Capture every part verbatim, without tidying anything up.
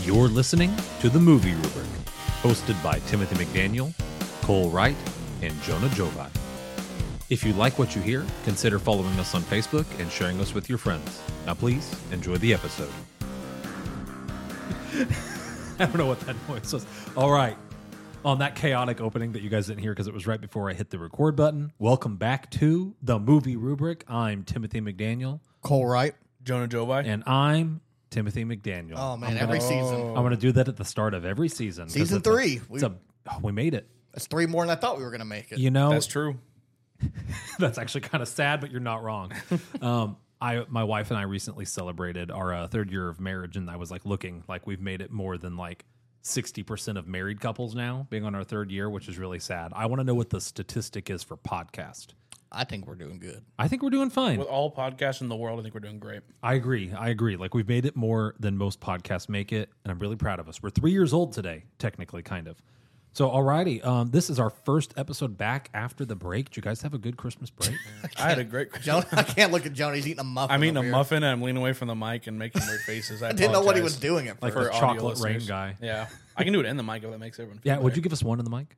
You're listening to The Movie Rubric, hosted by Timothy McDaniel, Cole Wright, and Jonah Jovi. If you like what you hear, consider following us on Facebook and sharing us with your friends. Now please, enjoy the episode. I don't know what that noise was. All right. On that chaotic opening that you guys didn't hear because it was right before I hit the record button, welcome back to The Movie Rubric. I'm Timothy McDaniel. Cole Wright. Jonah Jovi. And I'm Timothy McDaniel. Oh, man, I'm every gonna, season. I'm going to do that at the start of every season. Season it's three. A, we, it's a, oh, we made it. That's three more than I thought we were going to make it. You know, That's true. that's actually kind of sad, but you're not wrong. um, I, my wife and I recently celebrated our uh, third year of marriage, and I was like looking like we've made it more than like sixty percent of married couples now being on our third year, which is really sad. I want to know what the statistic is for podcast. I think we're doing good. I think we're doing fine. With all podcasts in the world, I think we're doing great. I agree. I agree. Like we've made it more than most podcasts make it, and I'm really proud of us. We're three years old today, technically, kind of. So, alrighty, um, this is our first episode back after the break. Did you guys have a good Christmas break? I had a great Jonah, I can't look at Jonah. He's eating a muffin. I'm eating a over here. muffin and I'm leaning away from the mic and making weird faces. I, I didn't know what he was apologize doing at Like first. the for audio chocolate rain listeners. guy. Yeah. I can do it in the mic if that makes everyone feel Yeah, would better. you give us one in the mic?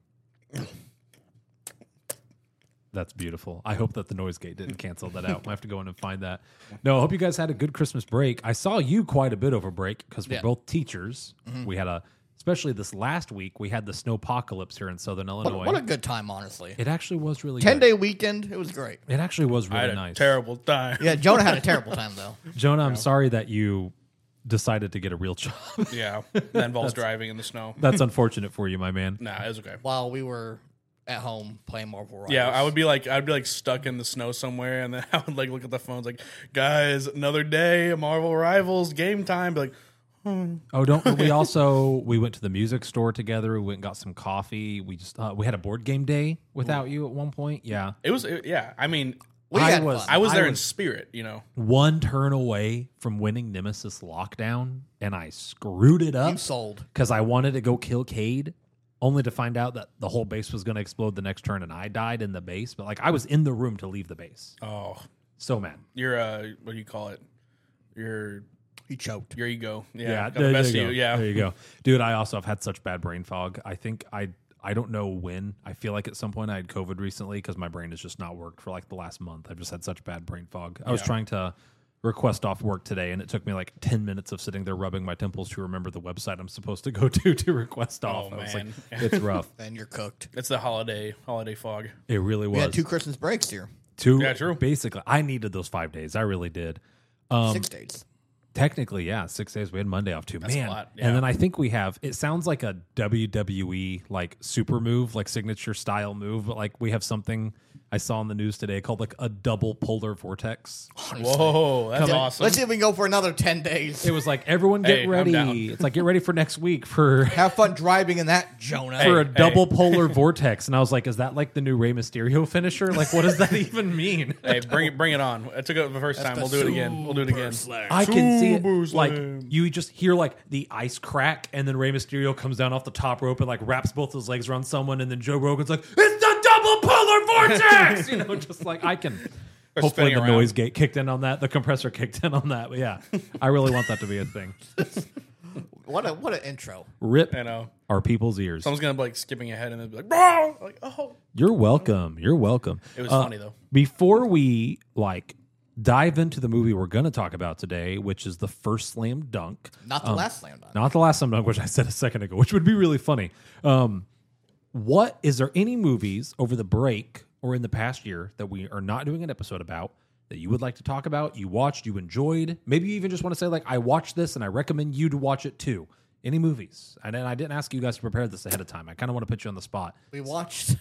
That's beautiful. I hope that the noise gate didn't cancel that out. I have to go in and find that. No, I hope you guys had a good Christmas break. I saw you quite a bit over break because we're Yeah. both teachers. Mm-hmm. We had a, especially this last week, we had the snowpocalypse here in Southern Illinois. What, what a good time, honestly. It actually was really Ten good. day weekend. It was great. It actually was I really had a nice. terrible time. Yeah, Jonah had a terrible time, though. Jonah, I'm sorry that you decided to get a real job. Yeah. That involves driving in the snow. That's unfortunate for you, my man. Nah, it was okay. While we were at home playing Marvel Rivals. Yeah, I would be like, I'd be like stuck in the snow somewhere, and then I would like look at the phones, like, guys, another day, Marvel Rivals, game time. Be like, hmm. Oh, don't we also we went to the music store together. We went and got some coffee. We just uh, we had a board game day without you at one point. Yeah, It was, it, yeah. I mean, We I had was- fun. I was I there in was- spirit, you know. one turn away from winning Nemesis Lockdown, and I screwed it You up sold. because I wanted to go kill Cade, only to find out that the whole base was going to explode the next turn, and I died in the base. But like I was in the room to leave the base. Oh, So mad. you're uh, what do you call it? Your He choked. your ego. Yeah, Yeah, got there, the best there of you you. go. Yeah, There you go. Dude, I also have had such bad brain fog. I think I I don't know when. I feel like at some point I had COVID recently because my brain has just not worked for like the last month. I've just had such bad brain fog. I was Yeah. trying to request off work today, and it took me like ten minutes of sitting there rubbing my temples to remember the website I'm supposed to go to to request off. Oh, I was like, man. it's rough. And you're cooked. it's the holiday holiday fog. It really was. We had two Christmas breaks here. Two- Yeah, true. Basically, I needed those five days. I really did. Um, Six days. Technically, yeah, six days. We had Monday off too. That's a Man, lot, yeah. and then I think we have. It sounds like a W W E like super move, like signature style move, but like we have something I saw on the news today called like a double polar vortex. Whoa, that's Come on. awesome. Let's see if we can go for another ten days. It was like everyone get Hey, I'm ready. down. It's like get ready for next week for Have fun driving in that, Jonah. for a hey. double polar vortex. And I was like, is that like the new Rey Mysterio finisher? Like, what does that even mean? Hey, bring it, bring it on. I took it the first time. the We'll do it again. We'll do it again. I can see it. Super Like slam. you just hear like the ice crack, and then Rey Mysterio comes down off the top rope and like wraps both his legs around someone, and then Joe Rogan's like, "It's the double polar vortex!" You know, just like I can. Or Hopefully, spinning the around. noise gate kicked in on that. The compressor kicked in on that. But yeah, I really want that to be a thing. What a what an intro. Rip I know. our people's ears. Someone's gonna be like skipping ahead and then be like, bro, like, oh. You're welcome. You're welcome. It was Uh, funny though. Before we like dive into the movie we're going to talk about today, which is the first slam dunk. Not the last slam dunk. Not the last slam dunk, which I said a second ago, which would be really funny. Um, what is there any movies over the break or in the past year that we are not doing an episode about that you would like to talk about? You watched, you enjoyed. Maybe you even just want to say like, I watched this and I recommend you to watch it too. Any movies? And then I didn't ask you guys to prepare this ahead of time. I kind of want to put you on the spot. We watched.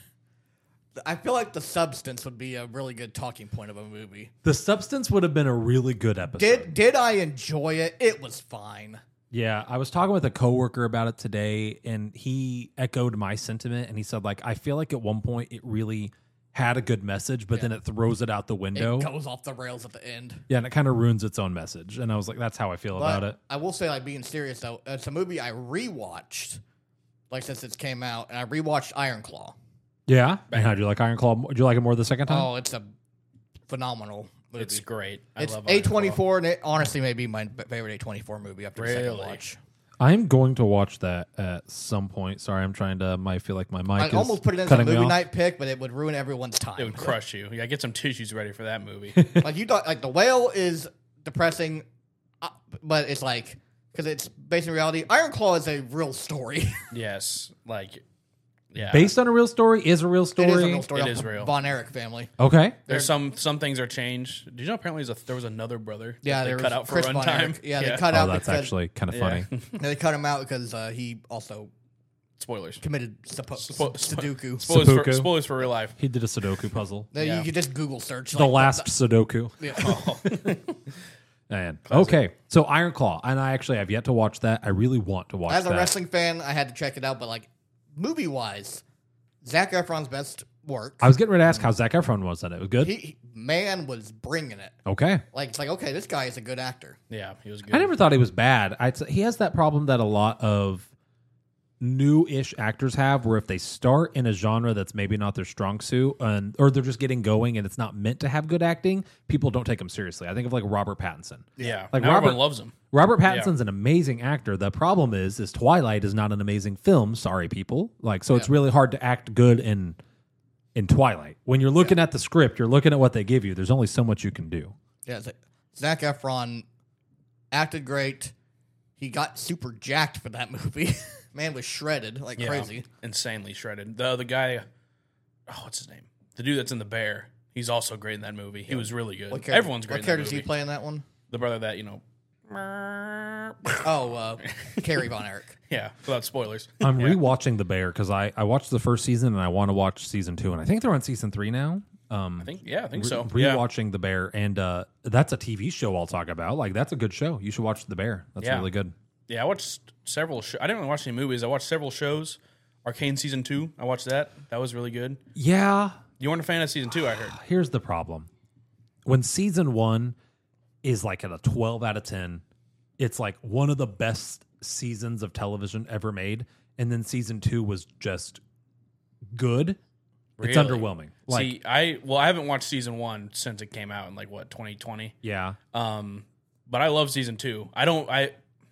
I feel like The Substance would be a really good talking point of a movie. The Substance would have been a really good episode. Did did I enjoy it? It was fine. Yeah, I was talking with a coworker about it today, and he echoed my sentiment, and he said, like, I feel like at one point it really had a good message, but then it throws it out the window. It goes off the rails at the end. Yeah, and it kind of ruins its own message. And I was like, that's how I feel But about it. I will say, like being serious though, it's a movie I rewatched, like since it came out, and I rewatched Iron Claw. Yeah. And how do you like Iron Claw? Did you like it more the second time? Oh, it's a phenomenal movie. It's great. I It's love A twenty-four, and it honestly may be my favorite A twenty-four movie after the second Really? watch. I'm going to watch that at some point. Sorry, I'm trying to. I feel like my mic I is almost put it as a cutting me movie off. night pick, but it would ruin everyone's time. It would crush you. Yeah, get some tissues ready for that movie. Like you thought, like The Whale is depressing, uh, but it's like because it's based in reality. Iron Claw is a real story. yes, like yeah. Based on a real story is a real story. It is a real story. It of is the real. Von Erich family. Okay. There's some some things are changed. Did you know apparently there's a, there was another brother? Yeah, that they there cut was out for Chris Von runtime. Erich. Yeah, they yeah. cut Oh, out that's because actually kind of Yeah. funny. they cut him out because uh, he also Spoilers. committed suppo- Spo- spo- Sudoku. Spoilers for, Seppuku. spoilers for real life. He did a Sudoku puzzle. Then Yeah. You could just Google search The last Sudoku. Yeah. Man. Okay. So Iron Claw. And I actually have yet to watch that. I really want to watch As a that. wrestling fan, I had to check it out, but like movie wise, Zac Efron's best work. I was getting ready to ask how Zac Efron was in it. It was good? he, he- man was bringing it. Okay. Like it's like okay, this guy is a good actor. Yeah, he was good. I never thought he was bad. I'd say he has that problem that a lot of new-ish actors have, where if they start in a genre that's maybe not their strong suit, and or they're just getting going and it's not meant to have good acting, people don't take them seriously. I think of like Robert Pattinson. Yeah, Like now Robert- everyone loves him. Robert Pattinson's an amazing actor. The problem is, is Twilight is not an amazing film. Sorry, people. Like, so it's really hard to act good in in Twilight. When you're looking at the script, you're looking at what they give you. There's only so much you can do. Yeah, Z- Zac Efron acted great. He got super jacked for that movie. Man was shredded like Yeah, crazy. insanely shredded. The other guy, oh, what's his name? The dude that's in the Bear. He's also great in that movie. He was really good. What character- Everyone's great What in that character does he movie. play in that one? The brother that you know. Oh, uh, Carrie Von Erich. Yeah, without spoilers. I'm rewatching The Bear because I, I watched the first season and I want to watch season two. And I think they're on season three now. Um, I think yeah, I think so. re- Yeah. Rewatching The Bear. And uh, that's a T V show I'll talk about. Like, that's a good show. You should watch The Bear. That's Yeah. really good. Yeah, I watched several. Sh- I didn't really watch any movies. I watched several shows. Arcane season two. I watched that. That was really good. Yeah. You weren't a fan of season two, I heard. Here's the problem. When season one is like at a twelve out of ten, it's like one of the best seasons of television ever made. And then season two was just good. It's Really? underwhelming. Like, See, I well, I haven't watched season one since it came out in like what twenty twenty. yeah. Um, but I love season two. I don't. I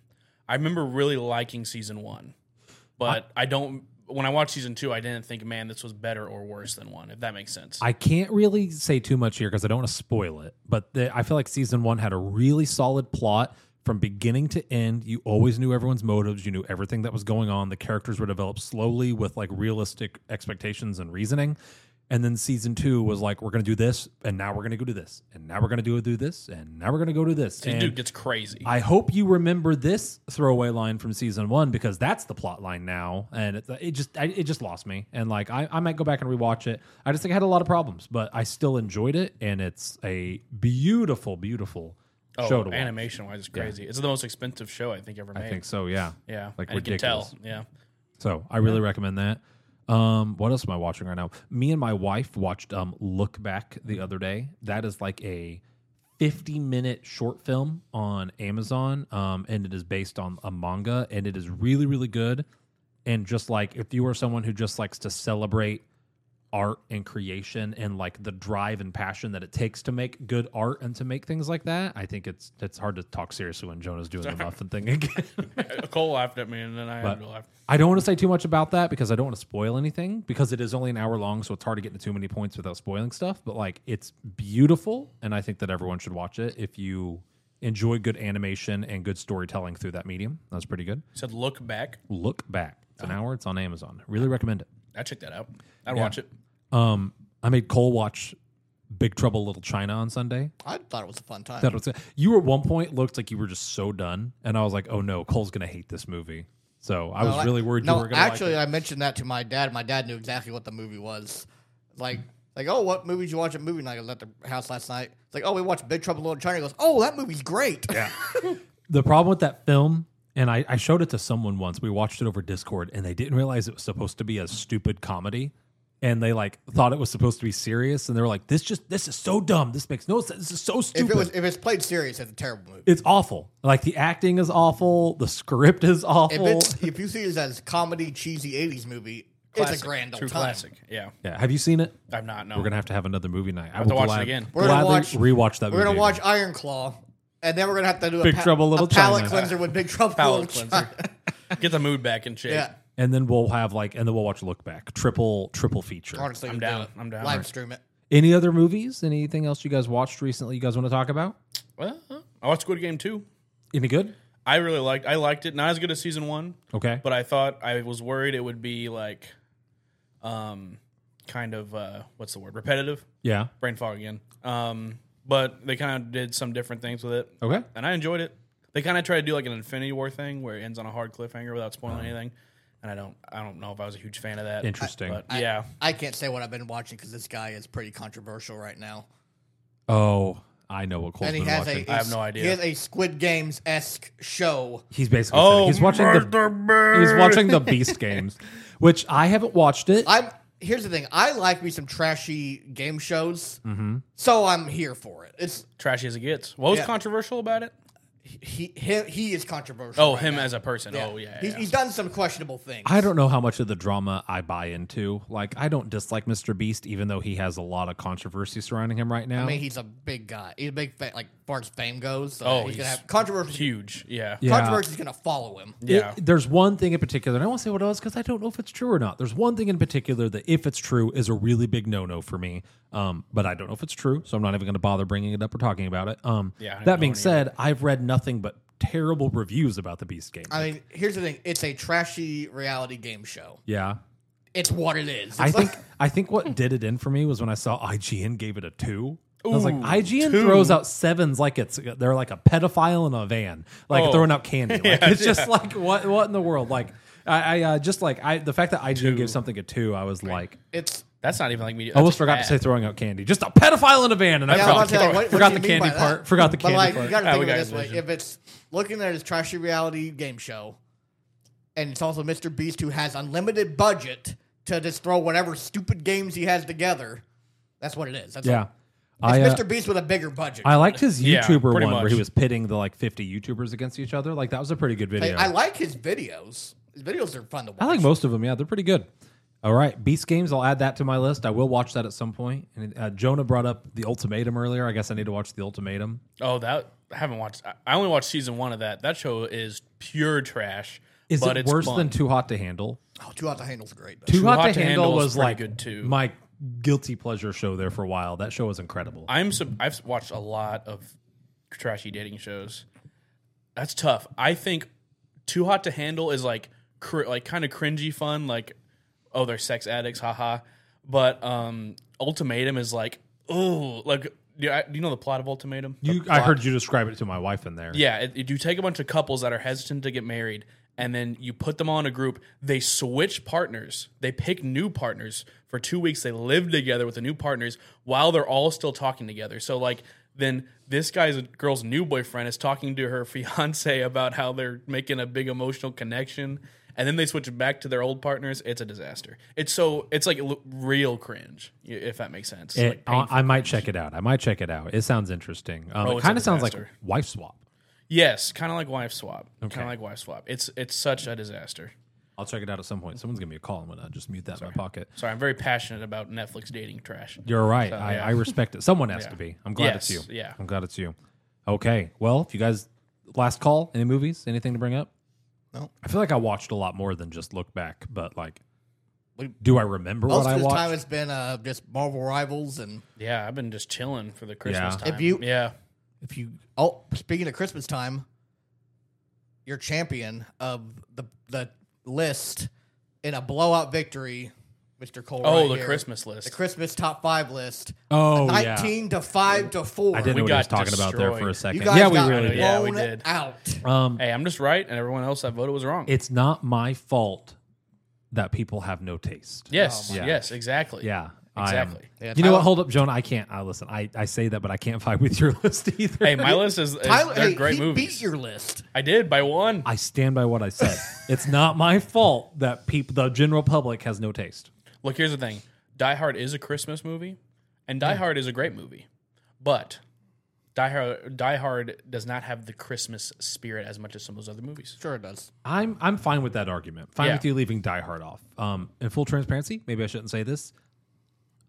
I remember really liking season one, but I, don't. When I watched season two, I didn't think, man, this was better or worse than one. If that makes sense. I can't really say too much here because I don't want to spoil it. But the, I feel like season one had a really solid plot from beginning to end. You always knew everyone's motives. You knew everything that was going on. The characters were developed slowly with like realistic expectations and reasoning. And then season two was like, we're going to do this, and now we're going to go do this, and now we're going to do do this, and now we're going to go do this. This And dude gets crazy. I hope you remember this throwaway line from season one because that's the plot line now, and it, it just I, it just lost me. And like I, I might go back and rewatch it. I just think I had a lot of problems, but I still enjoyed it, and it's a beautiful, beautiful oh, show to watch. animation wise, it's crazy. It's the most expensive show I think ever made. I think so. Yeah, Yeah, like and you can ridiculous. tell. Yeah. So I really recommend that. Um, what else am I watching right now? Me and my wife watched um Look Back the other day. That is like a fifty minute short film on Amazon. Um, and it is based on a manga, and it is really, really good. And just like if you are someone who just likes to celebrate art and creation and like the drive and passion that it takes to make good art and to make things like that, I think it's it's hard to talk seriously when Jonah's doing the muffin thing again. Cole laughed at me, and then I had But- to laugh. I don't want to say too much about that because I don't want to spoil anything because it is only an hour long, so it's hard to get into too many points without spoiling stuff. But like, it's beautiful, and I think that everyone should watch it if you enjoy good animation and good storytelling through that medium. That's pretty good. He said, "Look back." Look Back. It's an hour. It's on Amazon. Really recommend it. I check that out. I'd Yeah. watch it. Um, I made Cole watch Big Trouble Little China on Sunday. I thought it was a fun time. That was you at one point looked like you were just so done, and I was like, oh no, Cole's gonna hate this movie. So I was No, I- really worried no, you were gonna actually, like it. I mentioned that to my dad. My dad knew exactly what the movie was. Like, like, oh, what movies you watch at movie night? I was at the house last night. It's like, oh, we watched Big Trouble in Little China. He goes, oh, that movie's great. Yeah. The problem with that film, and I, I showed it to someone once. We watched it over Discord, and they didn't realize it was supposed to be a stupid comedy. And they like thought it was supposed to be serious, and they were like, "This just this is so dumb. This makes no sense. This is so stupid. if it was, if it's played serious, it's a terrible movie. It's awful. Like the acting is awful. The script is If awful. it's if you see it as comedy, cheesy eighties movie, Classic. it's a grand old True time. classic. Yeah. Yeah. Have you seen it? I've not. No. We're gonna have to have another movie night. I have to will watch it glad- again. We're gonna gladly watch- rewatch that. We're movie gonna watch again. Iron Claw, And then we're gonna have to do a, Big pa- Trouble Little a palate China. cleanser with Big Trouble Palate Little cleanser. China. Get the mood back in shape. Yeah, And then we'll have like, and then we'll watch Look Back, triple triple feature. honestly, I'm we'll do down. it. I'm down. Live stream it. Any other movies? Anything else you guys watched recently? You guys want to talk about? Well, I watched Squid Game two. Any good? I really liked. I liked it. Not as good as season one, Okay. but I thought I was worried it would be like, um, kind of uh, what's the word? Repetitive. Yeah. Brain fog again. Um, but they kind of did some different things with it, Okay. and I enjoyed it. They kind of tried to do like an Infinity War thing where it ends on a hard cliffhanger without spoiling Uh-huh. anything, and I don't. I don't know if I was a huge fan of that. Interesting. But I- yeah, I can't say what I've been watching because this guy is pretty controversial right now. Oh, I know what Cole's And he been has watching. a, I have no idea. He has a Squid Games esque show. he's basically Oh, saying- he's watching the he's watching the Beast Games, which I haven't watched it. I'm here's the thing. I like me some trashy game shows, Mm-hmm. so I'm here for it. It's trashy as it gets. What was Yeah. controversial about it? he he, he is controversial. Oh, right him now. as a person. Oh, yeah. he's, yeah. he's done some questionable things. I don't know how much of the drama I buy into. Like, I don't dislike Mister Beast, even though he has a lot of controversy surrounding him right now. I mean, he's a big guy. He's a big fa- like as far as fame goes. So Oh, he's, gonna he's have controversy. Huge. Yeah. Yeah. Controversy's gonna follow him. Yeah. It- there's one thing in particular, and I won't say what it was because I don't know if it's true or not. There's one thing in particular that, if it's true, is a really big no-no for me. Um, but I don't know if it's true, so I'm not even going to bother bringing it up or talking about it. Um, Yeah, I don't that know being any said, I've read nothing but terrible reviews about the Beast game. I mean, here's the thing. It's a trashy reality game show. yeah, It's what it is. I It's think like- I think what did it in for me was when I saw I G N gave it a two. I was like, Ooh, I G N two. throws out sevens like it's they're like a pedophile in a van, like Oh. throwing out candy. Like, Yeah, it's just yeah. like what what in the world? Like I, I uh, just like I the fact that I G N Two. gave something a two, I was like, it's That's not even like me. I almost forgot to say throwing out candy. Just a pedophile in a van, and I Yeah, I forgot, was about to say, like, what- what forgot do the you mean candy by part. that? Forgot the But candy like, part. you got to Ah, think we of it got this way: vision. if it's looking at his trashy reality game show, and it's also Mister Beast who has unlimited budget to just throw whatever stupid games he has together, that's what it is. That's yeah, all. I It's uh, Mister Beast with a bigger budget. I liked his Yeah, YouTuber pretty one where much. he was pitting the like fifty YouTubers against each other. Like that was a pretty good video. I like his videos. His videos are fun to watch. I like most of them. Yeah, they're pretty good. All right, Beast Games. I'll add that to my list. I will watch that at some point. And uh, Jonah brought up the Ultimatum earlier. I guess I need to watch the Ultimatum. Oh, that I haven't watched. I- I only watched season one of that. That show is pure trash. Is but it it's worse fun. than Too Hot to Handle? Oh, Two Out the Handle's great. Though. Too, Hot, Hot to to Handle, Handle is was pretty like good, too. my guilty pleasure show there for a while. That show was incredible. I'm. sub- I've watched a lot of trashy dating shows. That's tough. I think Too Hot to Handle is like cr- like kind of cringy fun. Like, oh, they're sex addicts, haha. But um, Ultimatum is like, oh, like do you, do you know the plot of Ultimatum? The You, I plot? heard you describe it to my wife in there. Yeah, it, it- you take a bunch of couples that are hesitant to get married, and then you put them all in a group. They switch partners. They pick new partners for two weeks. They live together with the new partners while they're all still talking together. So, like, then this guy's girl's new boyfriend is talking to her fiance about how they're making a big emotional connection, and then they switch back to their old partners. It's a disaster. It's so it's like l- real cringe, y- if that makes sense. It- like I, painful I might cringe. check it out. I might check it out. It sounds interesting. Um, Oh, it it's a kind of sounds like disaster. Wife Swap. Yes, kind of like Wife Swap. Okay. Kind of like Wife Swap. It's it's such a disaster. I'll check it out at some point. Someone's gonna be a call. I'm gonna just mute that in my pocket. Sorry, I'm very passionate about Netflix dating trash. You're right. So, I, yeah. I respect it. Someone has Yeah. to be. I'm glad Yes, it's you. yeah. I'm glad it's you. Okay. Well, if you guys last call, any movies, anything to bring up? No. I feel like I watched a lot more than just look back, but like, We- do I remember Most what I of the watched? time, it's been uh, just Marvel Rivals, and Yeah, I've been just chilling for the Christmas Yeah. time. If you- yeah, if you oh, speaking of Christmas time, your champion of the the list in a blowout victory, Mister Cole. oh, right the here, Christmas list. the Christmas top five list. oh, yeah. nineteen to five to four. I didn't We know what he was got talking about there for a destroyed. second. You guys Yeah, we got really blown did. Yeah, we did. out. Um, Hey, I'm just right, and everyone else that voted was wrong. it's not my fault that people have no taste. yes, Oh, my yes, exactly. Yeah. I am- Exactly. Yeah, you know what? Tyler- Hold up, Jonah. I can't. I listen. I, I say that, but I can't fight with your list either. Hey, my list is, is Tyler, they're hey, great he movies. beat your list. I did by one. I stand by what I said. It's not my fault that people, the general public, has no taste. Look, here's the thing: Die Hard is a Christmas movie, and Die Hard is a great movie, but Die Hard, Die Hard does not have the Christmas spirit as much as some of those other movies. Sure, it does. I'm I'm fine with that argument. Fine Yeah. with you leaving Die Hard off. Um, in full transparency, maybe I shouldn't say this.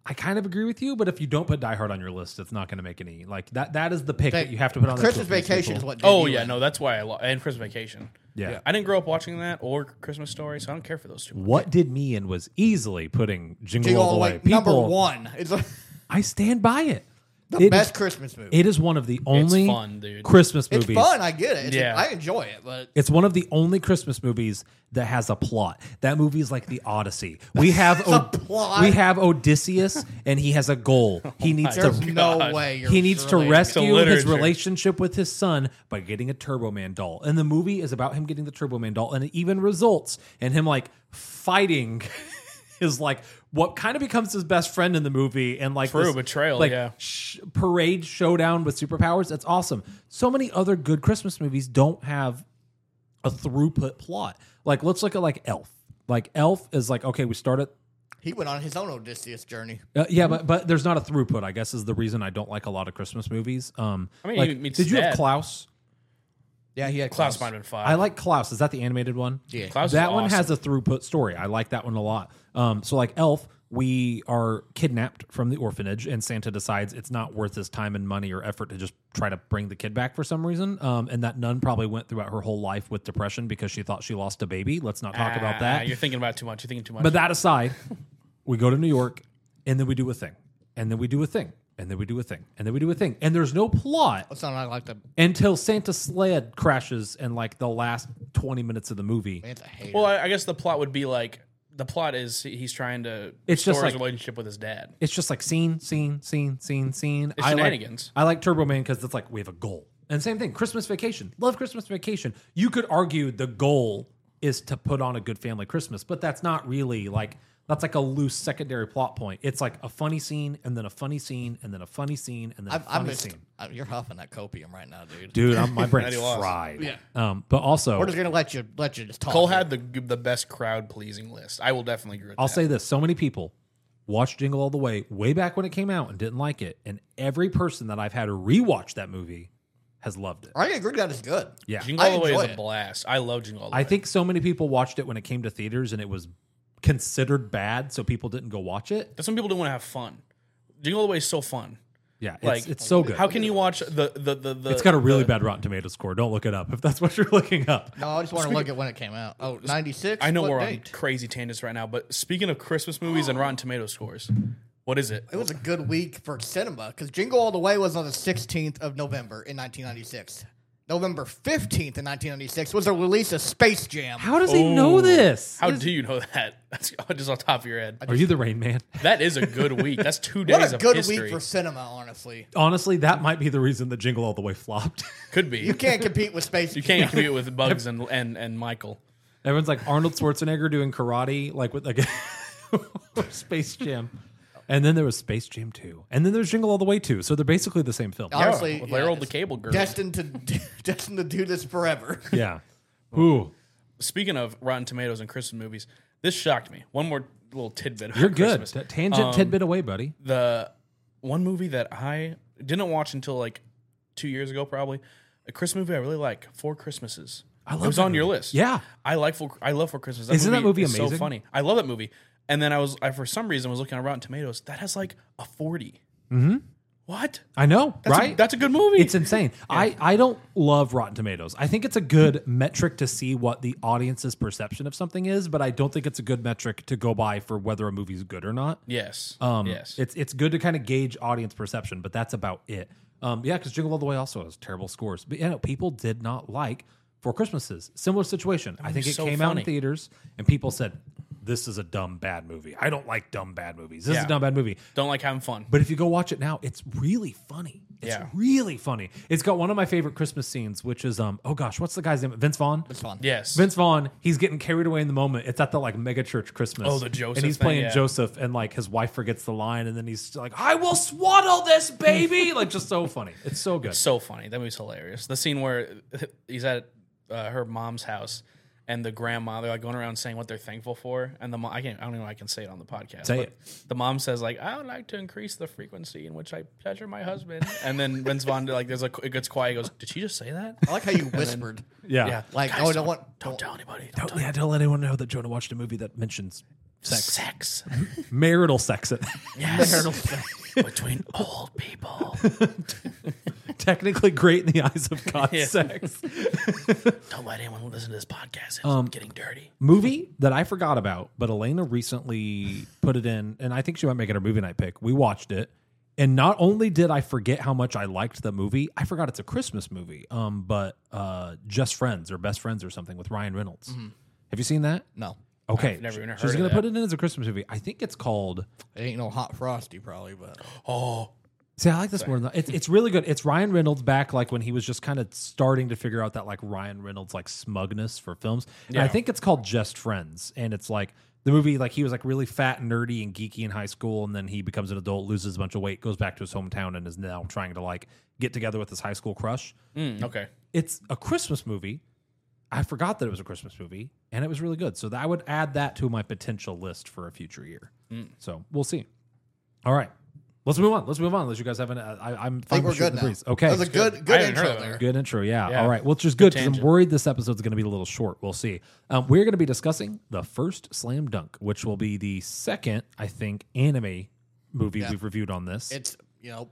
I kind of agree with you, but if you don't put Die Hard on your list, it's not going to make any like that. That is the pick They- that you have to put on. there Christmas to appease Vacation is people. what. Did Oh you yeah, in. no, that's why I love and Christmas Vacation. Yeah. Yeah. I didn't grow up watching that or Christmas Story, so I don't care for those two. What did me in was easily putting Jingle, Jingle All the Way. Way, number People- one. It's a, I stand by it. the It best is- Christmas movie. It is one of the only fun, dude. Christmas It's movies. fun. I get it. It's Yeah. I enjoy it, but It's one of the only Christmas movies that has a plot. That movie is like the Odyssey. We have a Od- plot? we have Odysseus, and he has a goal. He needs there's to no God. way you're he needs to relating it. rescue his literature. relationship with his son by getting a Turbo Man doll. And the movie is about him getting the Turbo Man doll, and it even results in him like fighting his like what kind of becomes his best friend in the movie, and like True, this, betrayal, like yeah. sh- parade showdown with superpowers. That's awesome. So many other good Christmas movies don't have a throughput plot. Like let's look at like Elf. Like Elf is like okay, we start at He went on his own Odysseus journey. uh, yeah, but but there's not a throughput. I guess is the reason I don't like a lot of Christmas movies. Um, I mean, like, he meets did you have dad. Klaus? Yeah, he had Klaus might have been five. I like Klaus. Is that the animated one? Yeah. Klaus is that one awesome. has a throughput story. I like that one a lot. Um, so like Elf, we are kidnapped from the orphanage, and Santa decides it's not worth his time and money or effort to just try to bring the kid back for some reason. Um, and that nun probably went throughout her whole life with depression because she thought she lost a baby. Let's not talk about Ah, that. You're thinking about it too much. You're thinking too much. But that aside, we go to New York, and then we do a thing, and then we do a thing, and then we do a thing, and then we do a thing, and there's no plot That's not like the until Santa's sled crashes in like the last twenty minutes of the movie. man's a hater. well, I, I guess the plot would be like the plot is he's trying to It's restore just his like- relationship with his dad. It's just like scene, scene, scene, scene, scene. It's I like, shenanigans. I like Turbo Man because it's like we have a goal. And same thing, Christmas Vacation. Love Christmas Vacation. You could argue the goal is to put on a good family Christmas, but that's not really like that's like a loose secondary plot point. It's like a funny scene and then a funny scene and then a funny scene and then a I'm, funny I'm just, scene. I, you're huffing that copium right now, dude. Dude, I'm, my brain's That he lost. fried. Yeah. Um, but also, We're just gonna let you let you just talk. Cole here. had the the best crowd pleasing list. I will definitely agree with I'll that. say this: so many people watched Jingle All the Way way back when it came out and didn't like it, and every person that I've had to rewatch that movie has loved it. I agree that is good. Yeah, Jingle I All the Way is enjoy a it. blast. I love Jingle All the Way. I think so many people watched it when it came to theaters, and it was considered bad, so people didn't go watch it. that some people don't want to have fun. Jingle All the Way is so fun. Yeah, it's, Like it's so good. How can you watch the the the? the It's got a really the- bad Rotten Tomato score. Don't look it up if that's what you're looking up. No, I just want to look at when it came out. Oh, ninety-six? I know What we're on date? crazy tangents right now, but speaking of Christmas movies and Rotten Tomato scores, what is it? It was a good week for cinema because Jingle All the Way was on the sixteenth of November in nineteen ninety-six. November fifteenth in nineteen ninety-six was the release of Space Jam. How does he know this? How do you know that? That's just on top of your head. Are you the Rain Man? That is a good week. That's two days What a of good history. week for cinema, honestly. Honestly, that might be the reason that Jingle All the Way flopped. Could be. You can't compete with Space You Jam. can't compete with Bugs and, and and Michael. Everyone's like Arnold Schwarzenegger doing karate, like with like Space Jam. And then there was Space Jam two. And then there's Jingle All the Way two. So they're basically the same film. Honestly, Yeah, with yeah, Harold the it's Cable Girl. Destined to destined to do this forever. Yeah. Ooh. Speaking of Rotten Tomatoes and Christmas movies, this shocked me. One more little tidbit. About You're good. Christmas. That tangent Um, tidbit away, buddy. The one movie that I didn't watch until like two years ago, probably a Christmas movie I really like, Four Christmases. I love it was that on your movie. list. Yeah. I like Four, I love Four Christmases. Isn't that movie is amazing? So funny. I love that movie. And then I was, I for some reason was looking at Rotten Tomatoes. That has like a forty. Mm-hmm. What? I know, That's right? A, that's a good movie. It's insane. I, I don't love Rotten Tomatoes. I think it's a good metric to see what the audience's perception of something is, but I don't think it's a good metric to go by for whether a movie's good or not. yes. Um, yes. It's it's good to kind of gauge audience perception, but that's about it. Um, yeah, because Jingle All the Way also has terrible scores. But you know, people did not like Four Christmases. Similar situation. I think it movie's so came out funny. in theaters, and people said, "This is a dumb bad movie. I don't like dumb bad movies. This is Yeah. a dumb bad movie." Don't like having fun. But if you go watch it now, it's really funny. It's Yeah. really funny. It's got one of my favorite Christmas scenes, which is um oh gosh, what's the guy's name? Vince Vaughn. It's fun. Yes. Vince Vaughn, he's getting carried away in the moment. It's at the like mega church Christmas. Oh, the Joseph And he's thing, playing yeah. Joseph, and like his wife forgets the line, and then he's like, "I will swaddle this baby." Like just so funny. It's so good. So funny. That movie's hilarious. The scene where he's at uh, her mom's house and the grandma, they're like going around saying what they're thankful for. And the mom, I can't, I don't know if I can say it on the podcast. Say but it. The mom says like, "I would like to increase the frequency in which I pleasure my husband." And then Vince Vaughn, like, there's a, it gets quiet. He goes, "Did she just say that?" I like how you whispered. Yeah. Yeah. Like, Guys, oh, I don't don't, want. don't tell anybody. Don't Don't, tell yeah, don't let anyone know that Jonah watched a movie that mentions Sex. Sex. Marital sex. Yes. Marital sex. Between old people. Technically great in the eyes of God. Yeah. Sex. Don't let anyone listen to this podcast. It's Um, getting dirty. Movie that I forgot about, but Elena recently put it in, and I think she might make it her movie night pick. We watched it, and not only did I forget how much I liked the movie, I forgot it's a Christmas movie. Um, but uh, Just Friends or Best Friends or something with Ryan Reynolds. Mm-hmm. Have you seen that? No. Okay, I've never even heard she's of gonna that. put it in as a Christmas movie. I think it's called. It ain't no Hot Frosty, probably, but Oh, See, I like this more than it's it's really good. It's Ryan Reynolds back, like when he was just kind of starting to figure out that like Ryan Reynolds like smugness for films. And I Yeah. think it's called Just Friends, and it's like the movie like he was like really fat and nerdy and geeky in high school, and then he becomes an adult, loses a bunch of weight, goes back to his hometown, and is now trying to like get together with his high school crush. mm, okay. It's a Christmas movie. I forgot that it was a Christmas movie, and it was really good. So that I would add that to my potential list for a future year. So we'll see. All right. Let's move on. Let's move on. Unless you guys have an, uh, I, I'm. I think we're good now. Okay, That was a good, I good haven't heard intro of that. there. good intro. Yeah. Yeah. All right. Well, it's just good because I'm tangent. worried this episode's going to be a little short. We'll see. Um, we're going to be discussing the first Slam Dunk, which will be the second, I think, anime movie Yeah. we've reviewed on this. It's, you know,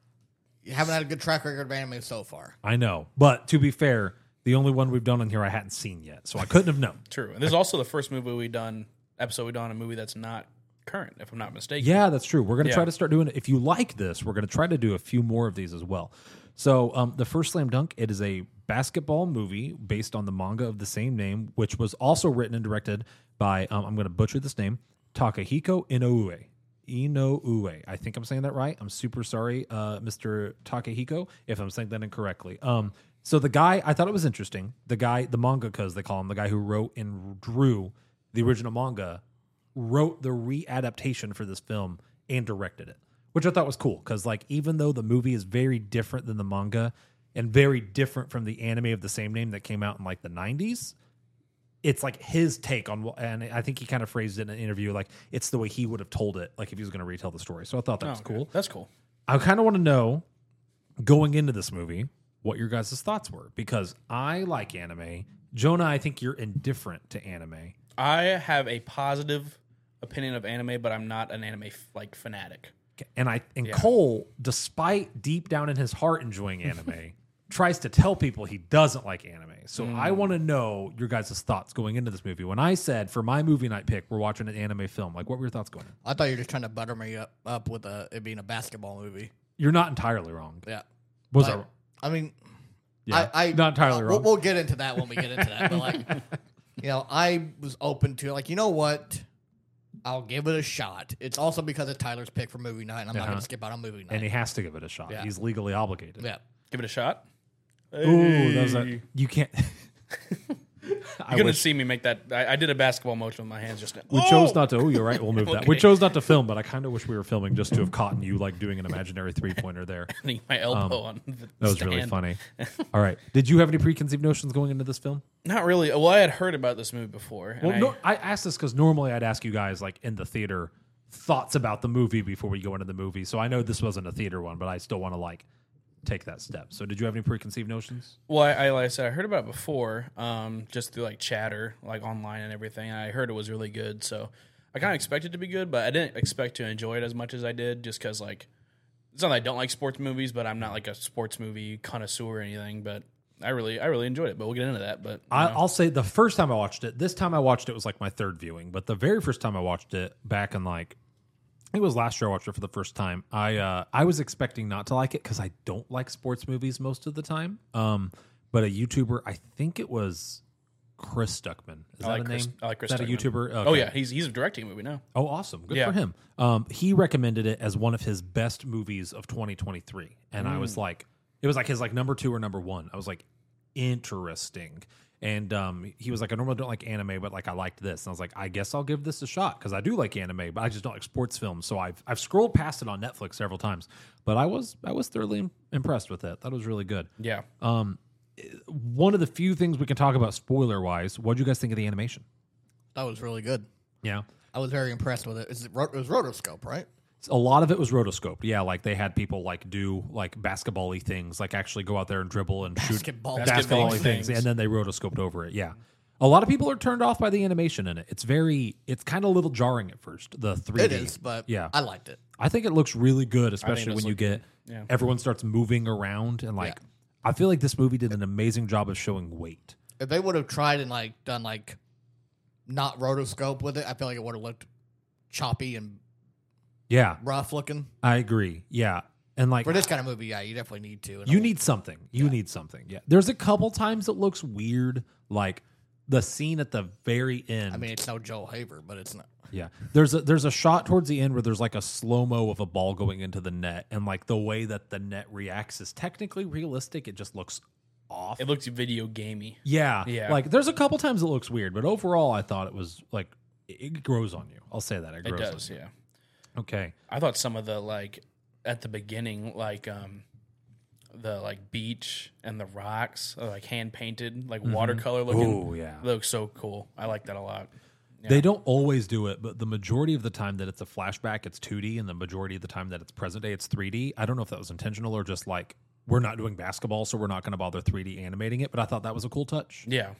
you haven't had a good track record of anime so far. I know, but to be fair, the only one we've done on here I hadn't seen yet, so I couldn't have known. True. And this is also the first movie we done episode we done on a movie that's not current, if I'm not mistaken. Yeah, that's true. We're going to Yeah. try to start doing it. If you like this, we're going to try to do a few more of these as well. So, um, the first Slam Dunk, it is a basketball movie based on the manga of the same name, which was also written and directed by, um, I'm going to butcher this name, Takahiko Inoue. Inoue. I think I'm saying that right. I'm super sorry, uh, Mister Takahiko, if I'm saying that incorrectly. Um, so the guy, I thought it was interesting. The guy, the mangaka, as they call him, the guy who wrote and drew the original manga, wrote the readaptation for this film and directed it, which I thought was cool because, like, even though the movie is very different than the manga and very different from the anime of the same name that came out in like the nineties, it's like his take on what, and I think he kind of phrased it in an interview like it's the way he would have told it, like if he was going to retell the story. So I thought that Oh, was okay. cool. That's cool. I kind of want to know going into this movie what your guys' thoughts were because I like anime. Jonah, I think you're indifferent to anime. I have a positive opinion of anime, but I'm not an anime f- like fanatic. And I and Yeah. Cole, despite deep down in his heart enjoying anime, tries to tell people he doesn't like anime. So Mm. I want to know your guys' thoughts going into this movie. When I said for my movie night pick, we're watching an anime film, like what were your thoughts going in? I thought you were just trying to butter me up, up with a, it being a basketball movie. You're not entirely wrong. Yeah. Was Like, I? I mean, Yeah, I, I not entirely we'll, wrong. We'll get into that when we get into that. But like, you know, I was open to like, you know what? I'll give it a shot. It's also because it's Tyler's pick for movie night, and I'm not Uh-huh. going to skip out on movie night. And he has to give it a shot. Yeah. He's legally obligated. yeah. Give it a shot. Ooh, that was a, Hey. you can't. I You're gonna wish see me make that. I, I did a basketball motion with my hands just now. we chose not to. Oh, you're right. We'll move that. We Okay. chose not to film, but I kind of wish we were filming just to have caught you like doing an imaginary three pointer there. Putting my elbow on the That was really stand. funny. All right. Did you have any preconceived notions going into this film? Not really. Well, I had heard about this movie before. and Well, I, no, I asked this because normally I'd ask you guys like in the theater thoughts about the movie before we go into the movie. So I know this wasn't a theater one, but I still want to like take that step. So did you have any preconceived notions? Well, I, I like I said, I heard about it before, um, just through like chatter, like online and everything. I heard it was really good, so I kind of expected it to be good, but I didn't expect to enjoy it as much as I did, just because like it's not that I don't like sports movies, but I'm not like a sports movie connoisseur or anything. But I really, I really enjoyed it. But we'll get into that. But you I, know. I'll say the first time I watched it, this time I watched it was like my third viewing, but the very first time I watched it back in like, I think it was last year I watched it for the first time. I uh, I was expecting not to like it because I don't like sports movies most of the time. Um, but a YouTuber, I think it was Chris Stuckman. Is I that like a Chris- name? I like Chris Is that Stuckman. a YouTuber? Oh Okay. yeah, he's he's directing a movie now. Oh, awesome. Good Yeah. for him. Um, he recommended it as one of his best movies of twenty twenty-three. And I Mm. was like, it was like his like number two or number one. I was like, interesting. And um, he was like, I normally don't like anime, but like I liked this. And I was like, I guess I'll give this a shot because I do like anime, but I just don't like sports films. So I've I've scrolled past it on Netflix several times, but I was I was thoroughly im- impressed with it. That was really good. Yeah. Um, one of the few things we can talk about spoiler wise. What do you guys think of the animation? That was really good. Yeah. I was very impressed with it. It's, it was rotoscope, right? A lot of it was rotoscoped. Yeah, like they had people like do like basketball-y things, like actually go out there and dribble and Basketball. shoot basketball-y Basketball things, things. and then they rotoscoped over it. Yeah. A lot of people are turned off by the animation in it. It's very, it's kind of a little jarring at first. The three D. It is, but yeah, I liked it. I think it looks really good, it especially does when you look get good. Yeah. everyone starts moving around and like. Yeah. I feel like this movie did an amazing job of showing weight. If they would have tried and like done like not rotoscope with it, I feel like it would have looked choppy and Yeah, rough looking. I agree. Yeah, and like For this kind of movie, yeah, you definitely need to. And you I'll- need something. You need something. Yeah, there's a couple times it looks weird, like the scene at the very end. I mean, it's no Joel Haver, but it's not. Yeah, there's a there's a shot towards the end where there's like a slow mo of a ball going into the net, and like the way that the net reacts is technically realistic. It just looks off. It looks video gamey. Yeah, Yeah. Like there's a couple times it looks weird, but overall, I thought it was like it, it grows on you. I'll say that it It grows. does, on you. yeah. Okay. I thought some of the like at the beginning, like um, the like beach and the rocks, are, like hand painted, like watercolor looking. Oh yeah. Looks so cool. I like that a lot. Yeah. They don't always do it, but the majority of the time that it's a flashback, it's two D, and the majority of the time that it's present day, it's three D. I don't know if that was intentional or just like we're not doing basketball, so we're not going to bother three D animating it. But I thought that was a cool touch. Yeah.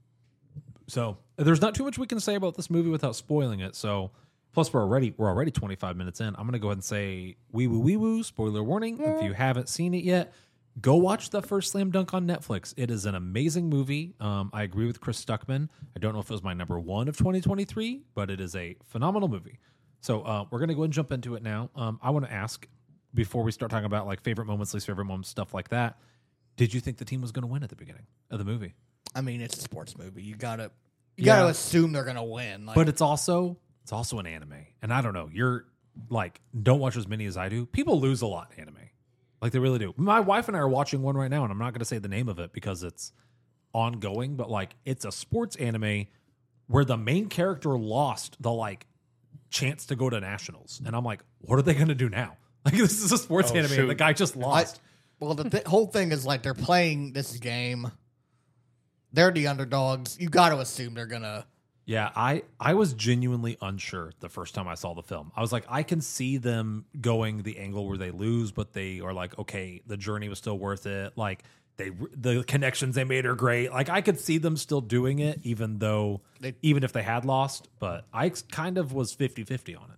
So there's not too much we can say about this movie without spoiling it. So plus we're already we're already twenty-five minutes in. I'm gonna go ahead and say wee woo wee woo. Spoiler warning. If you haven't seen it yet, go watch the first Slam Dunk on Netflix. It is an amazing movie. Um, I agree with Chris Stuckman. I don't know if it was my number one of twenty twenty-three, but it is a phenomenal movie. So uh, we're gonna go ahead and jump into it now. Um, I want to ask before we start talking about like favorite moments, least favorite moments, stuff like that. Did you think the team was gonna win at the beginning of the movie? I mean, it's a sports movie. You gotta, you Yeah. gotta assume they're gonna win. Like, But it's also it's also an anime, and I don't know. You're like don't watch as many as I do. People lose a lot in anime, like they really do. My wife and I are watching one right now, and I'm not going to say the name of it because it's ongoing. But like it's a sports anime where the main character lost the like chance to go to nationals, and I'm like, what are they going to do now? Like this is a sports Oh, anime, shoot. and the guy just I, lost. well, the th- whole thing is like they're playing this game. They're the underdogs. You got to assume they're gonna. Yeah, I, I was genuinely unsure the first time I saw the film. I was like, I can see them going the angle where they lose, but they are like, okay, the journey was still worth it. Like they, the connections they made are great. Like I could see them still doing it, even though, They- even if they had lost. But I kind of was fifty-fifty on it.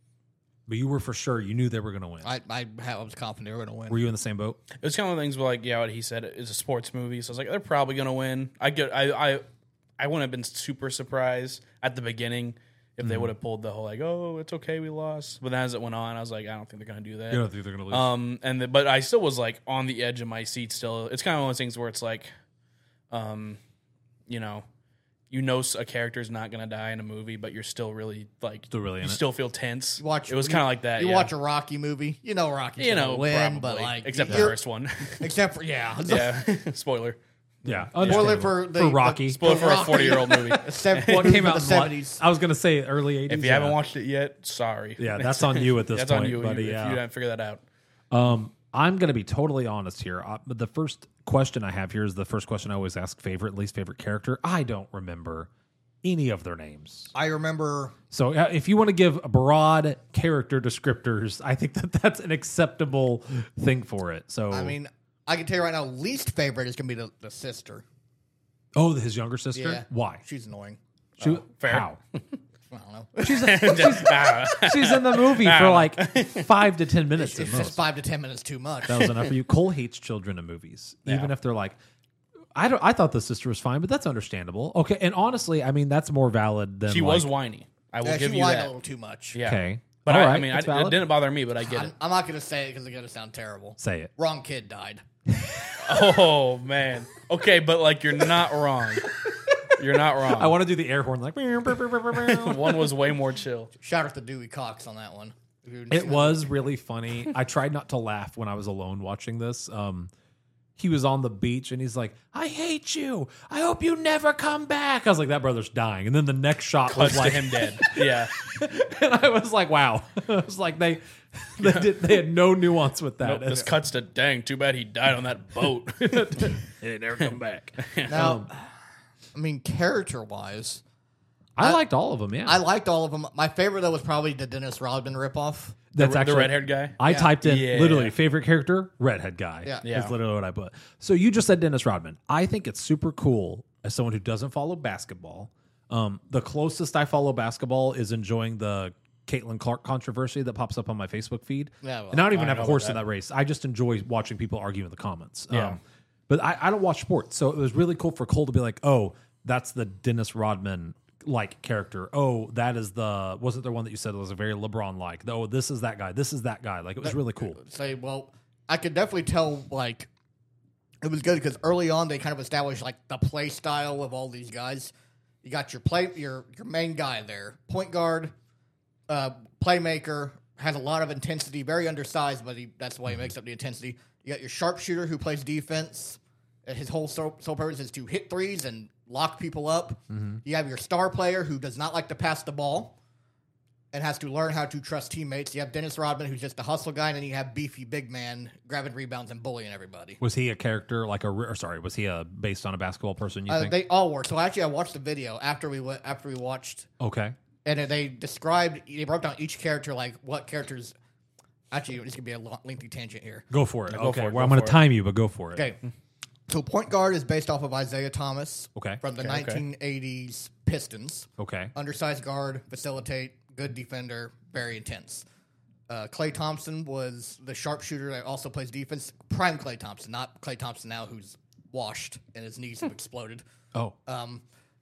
But you were for sure. You knew they were going to win. I I, I was confident they were gonna win. Were you in the same boat? It was kind of things where like, yeah, what he said is a sports movie. So I was like, they're probably gonna win. I get I I I wouldn't have been super surprised at the beginning if they would have pulled the whole like, oh, it's okay, we lost. But then as it went on, I was like, I don't think they're gonna do that. You don't think they're going to lose? Um, and the, but I still was like on the edge of my seat. Still, it's kind of one of those things where it's like, um, you know, you know, a character's not gonna die in a movie, but you're still really like, Still really in you it. still feel tense. You watch. It was kind of like that. You yeah. watch a Rocky movie. You know Rocky's you gonna know, win, probably, but like except the you're- first one. except for yeah, yeah, spoiler. yeah, Spoiler understandable. for the for Rocky. Spoiler for a Rocky. forty-year-old movie. Seven, What came came out out the in seventies. what? I was going to say early eighties. If you yeah. haven't watched it yet, sorry. Yeah, that's on you at this that's point, on you, buddy. if Yeah. you didn't figure that out. Um, I'm going to be totally honest here. Uh, but the first question I have here is the first question I always ask: favorite, least favorite character. I don't remember any of their names. I remember. So uh, if you want to give broad character descriptors, I think that that's an acceptable thing for it. So I mean, I can tell you right now, least favorite is gonna be the, the sister. oh, his younger sister. Yeah. Why? She's annoying. She, fair. How? I don't know. She's in the movie for like five to ten minutes It's at just most. five to ten minutes too much. That was enough for you. Cole hates children in movies, even Yeah. if they're like, I don't. I thought the sister was fine, but that's understandable. Okay, and honestly, I mean that's more valid than She like, was whiny. I will Yeah, give she you whined that. a little too much. Yeah. Okay, But All I, right, I mean, I, that's it valid. didn't bother me, but I get I'm, it. I'm not gonna say it because it's gonna sound terrible. Say it. Wrong kid died. Oh man. Okay, but like you're not wrong. You're not wrong. I want to do the air horn like. It One was way more chill. Shout out to Dewey Cox on that one. was really funny. I tried not to laugh when I was alone watching this. Um, he was on the beach and he's like, "I hate you. I hope you never come back." I was like, "That brother's dying." And then the next shot Cuts was like, to him dead. Yeah. and I was like, "Wow." I was like, they they did they had no nuance with that. Nope, this cuts to dang. Too bad he died on that boat. He never come back. Now, I mean, character wise, I liked all of them. Yeah, I liked all of them. My favorite though was probably the Dennis Rodman ripoff. that's the, actually the red-haired guy. I Yeah. typed in Yeah. literally favorite character, redhead guy. Yeah. Is Yeah. literally what I put. So you just said Dennis Rodman. I think it's super cool as someone who doesn't follow basketball, um, the closest I follow basketball is enjoying the Caitlin Clark controversy that pops up on my Facebook feed. Yeah, well, and I don't even I have know a horse about in that. that race. I just enjoy watching people argue in the comments. Yeah. Um, but I, I don't watch sports, so it was really cool for Cole to be like, "Oh, that's the Dennis Rodman like character. Oh, that is the wasn't there one that you said was a very LeBron like? Oh, this is that guy. This is that guy. Like it was really cool. Say, well, I could definitely tell, like, it was good because early on they kind of established, like, the play style of all these guys. You got your play, your your main guy there, point guard, uh, playmaker, has a lot of intensity, very undersized, but he, that's why he makes up the intensity. You got your sharpshooter who plays defense. His whole sole, sole purpose is to hit threes and lock people up. Mm-hmm. You have your star player who does not like to pass the ball and has to learn how to trust teammates. You have Dennis Rodman, who's just a hustle guy, and then you have beefy big man grabbing rebounds and bullying everybody. Was he a character like a? Or sorry, was he a based on a basketball person? You Uh, think? they all were. So actually, I watched the video after we went after we watched, okay. and they described, they broke down each character, like what characters. Actually, this could be a long, lengthy tangent here. Go for it. go okay. for it, Well, go I'm going for to it. time you, but go for it. Okay. So point guard is based off of Isaiah Thomas. Okay. From the Okay, okay. nineteen eighties Pistons. Okay. Undersized guard, facilitate, good defender, very intense. Uh, Klay Thompson was the sharpshooter that also plays defense. Prime Klay Thompson, not Klay Thompson now, who's washed and his knees have exploded. Oh. Um,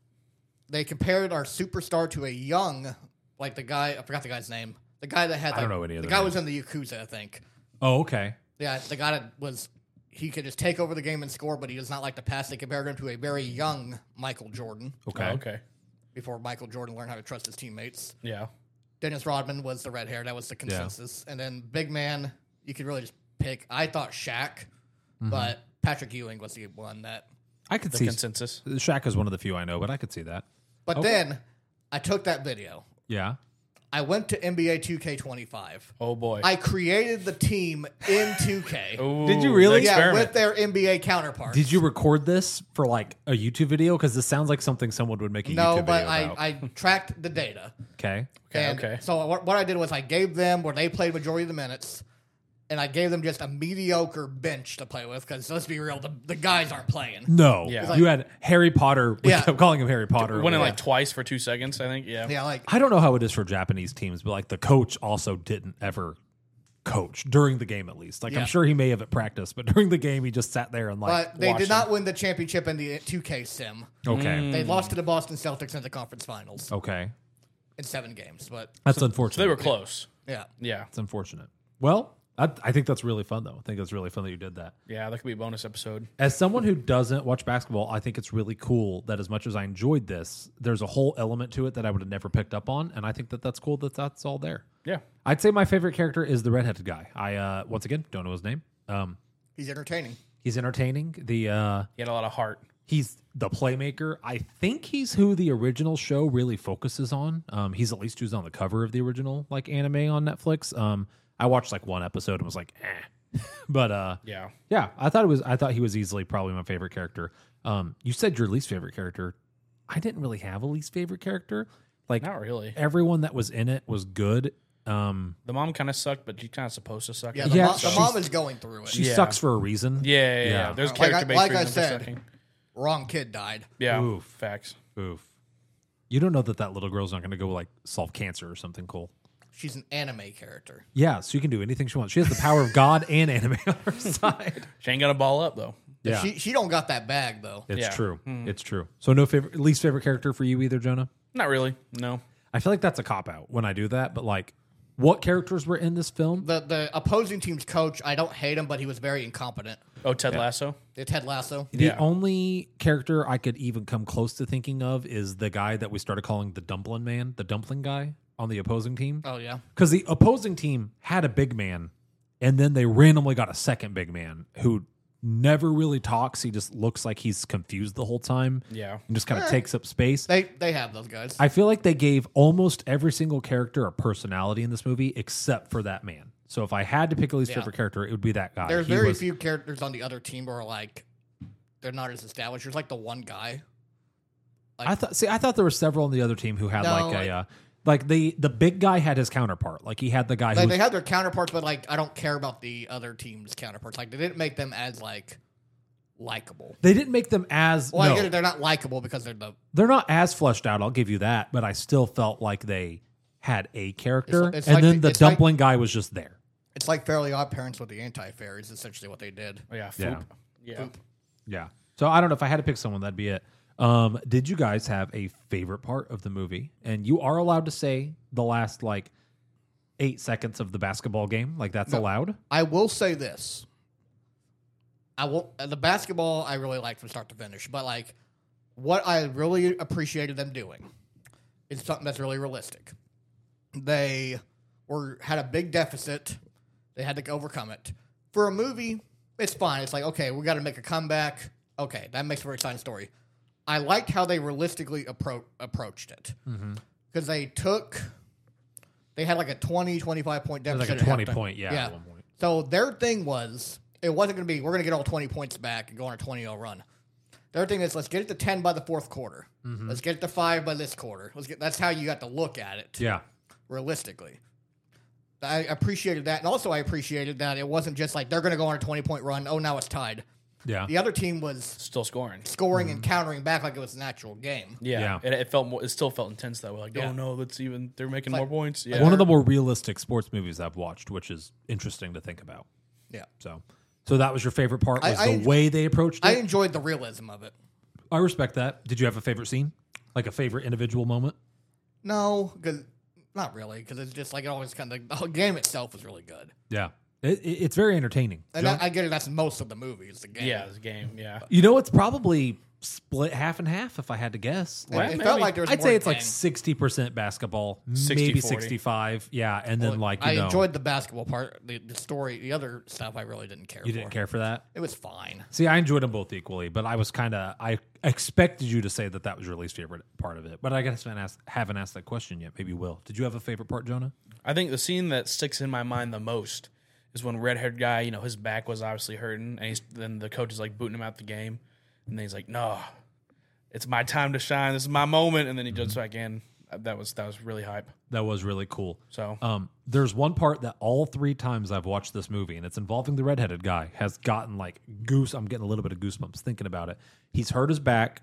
they compared our superstar to a young, like the guy, I forgot the guy's name. The guy that had, I like, don't know any the other guy names. was in the Yakuza, I think. Oh. Okay. Yeah, the guy that was, he could just take over the game and score, but he does not like to pass. They compared him to a very young Michael Jordan Okay. Oh, okay. before Michael Jordan learned how to trust his teammates. Yeah. Dennis Rodman was the red hair. That was the consensus. And then big man, you could really just pick. I thought Shaq, Mm-hmm. but Patrick Ewing was the one that. I could The see consensus. Shaq is one of the few I know, but I could see that. But Okay. then I took that video. Yeah. I went to N B A two K twenty-five. Oh boy. I created the team in two K. Ooh, Did you really? the Yeah, experiment. with their N B A counterparts. Did you record this for like a YouTube video? Because this sounds like something someone would make a No, YouTube but video I, about. I tracked the data. okay. Okay, And okay. So what, what I did was I gave them where they played majority of the minutes, and I gave them just a mediocre bench to play with because let's be real, the, the guys aren't playing. No. Yeah. You had Harry Potter. We Yeah. kept calling him Harry Potter. Went in Yeah. like twice for two seconds, I think. Yeah. Yeah, like I don't know how it is for Japanese teams, but like the coach also didn't ever coach during the game, at least. Like Yeah. I'm sure he may have at practice, but during the game he just sat there and like. but they watched did not him. win the championship in the two K sim. Okay. They lost to the Boston Celtics in the conference finals Okay. in seven games. But That's So unfortunate. they were close. yeah, Yeah. It's unfortunate. Well, I, I think that's really fun, though. I think it's really fun that you did that. Yeah, that could be a bonus episode. As someone who doesn't watch basketball, I think it's really cool that as much as I enjoyed this, there's a whole element to it that I would have never picked up on, and I think that that's cool that that's all there. Yeah. I'd say my favorite character is the redheaded guy. I uh, once again don't know his name. Um, he's entertaining. he's entertaining. The uh, He had a lot of heart. he's the playmaker. I think he's who the original show really focuses on. Um, he's at least who's on the cover of the original like anime on Netflix. Um, I watched like one episode and was like, eh. but uh, Yeah. yeah, I thought it was. I thought he was easily probably my favorite character. Um, you said your least favorite character. I didn't really have a least favorite character. Like Not really. everyone that was in it was good. Um, The mom kind of sucked, but she's kind of supposed to suck. Yeah, at the, Yeah, mo- the she's- mom is going through it. she Yeah. sucks for a reason. Yeah, yeah, yeah. Yeah. There's Like I- character based like I reasons for said. sucking. Wrong kid died. Yeah. Oof. Facts. Oof. You don't know that that little girl's not going to go like solve cancer or something cool. She's an anime character. Yeah, so you can do anything she wants. She has the power of God and anime on her side. She ain't gonna ball up though. Yeah, She she don't got that bag though. it's Yeah. true. It's true. So no favorite, least favorite character for you either, Jonah. Not really. No. I feel like that's a cop out when I do that. But like, what characters were in this film? The the opposing team's coach, I don't hate him, but he was very incompetent. Oh, Ted Lasso. It's Ted Lasso. The Yeah. only character I could even come close to thinking of is the guy that we started calling the Dumpling Man, the Dumpling guy on the opposing team. Oh yeah. Because the opposing team had a big man, and then they randomly got a second big man who never really talks. He just looks like he's confused the whole time Yeah. and just kind of takes up space. They they have those guys. I feel like they gave almost every single character a personality in this movie except for that man. So if I had to pick a least Yeah. favorite character, it would be that guy. There's He very was- few characters on the other team who are like they're not as established. There's like the one guy. Like, I thought. See, I thought there were several on the other team who had No, like like- a. Uh, like the the big guy had his counterpart. Like he had the guy who like was they have their counterparts, but like I don't care about the other team's counterparts. Like they didn't make them as like likable. They didn't make them as Well, no, I get it, they're not likable because they're the. they're not as fleshed out. I'll give you that, but I still felt like they had a character, It's- it's and like then the- the it's like- dumpling guy was just there. It's like Fairly Odd Parents with the anti-fairies. Essentially, what they did. Oh, yeah, Yeah. Foop. Yeah. Yeah. So I don't know if I had to pick someone, that'd be it. Um, did you guys have a favorite part of the movie? And you are allowed to say the last like eight seconds of the basketball game. Like that's No. allowed. I will say this. I will uh, the basketball I really liked from start to finish, but like what I really appreciated them doing is something that's really realistic. They were had a big deficit. They had to overcome it. For a movie, it's fine. It's like, okay, we got to make a comeback. Okay, that makes for an exciting story. I liked how they realistically appro- approached it. Because they took, they had like a twenty, twenty-five point It was deficit. like a at twenty halftime. point, yeah, at one point. So their thing was, it wasn't going to be, we're going to get all twenty points back and go on a twenty oh run. Their thing is, let's get it to ten by the fourth quarter. Let's get it to five by this quarter. Let's get. That's how you got to look at it Yeah. realistically. I appreciated that. And also I appreciated that it wasn't just like they're going to go on a twenty-point run. Oh, now it's tied. Yeah. The other team was Still scoring. scoring and countering back like it was an actual game. Yeah, Yeah. It, it felt more, it still felt intense that way. Like, Yeah. oh no, let's even they're making Like- more points. Yeah, One of the more realistic sports movies I've watched, which is interesting to think about. Yeah. So so that was your favorite part, I- was I the enjoy- way they approached it? I I, enjoyed the realism of it. respect that. Did you have a favorite scene? Like a favorite individual moment? No, because not really, because it's just like it always kind of the whole game itself was really good. Yeah. It, it, it's very entertaining. And John? I, I get it. That's most of the movie. It's the game. yeah, this game. Yeah, You know, it's probably split half and half if I had to guess. It, Like, it maybe. felt like there was. I'd more say it's like game. sixty percent basketball, sixty maybe forty. sixty-five. Yeah, and then Well, like you I know, enjoyed the basketball part. The, the story, the other stuff, I really didn't care. you for. didn't care for that. It was fine. See, I enjoyed them both equally, but I was kind of I expected you to say that that was your least favorite part of it. But I guess I haven't asked, haven't asked that question yet. Maybe you will. Did you have a favorite part, Jonah? I think the scene that sticks in my mind the most is when red haired guy, you know, his back was obviously hurting, and he's then the coach is like booting him out the game, and then he's like, "No, it's my time to shine. This is my moment," and then he jumps back in. That was that was really hype. That was really cool. So Um, there's one part that all three times I've watched this movie, and it's involving the redheaded guy, has gotten like goose. I'm getting a little bit of goosebumps thinking about it. He's hurt his back.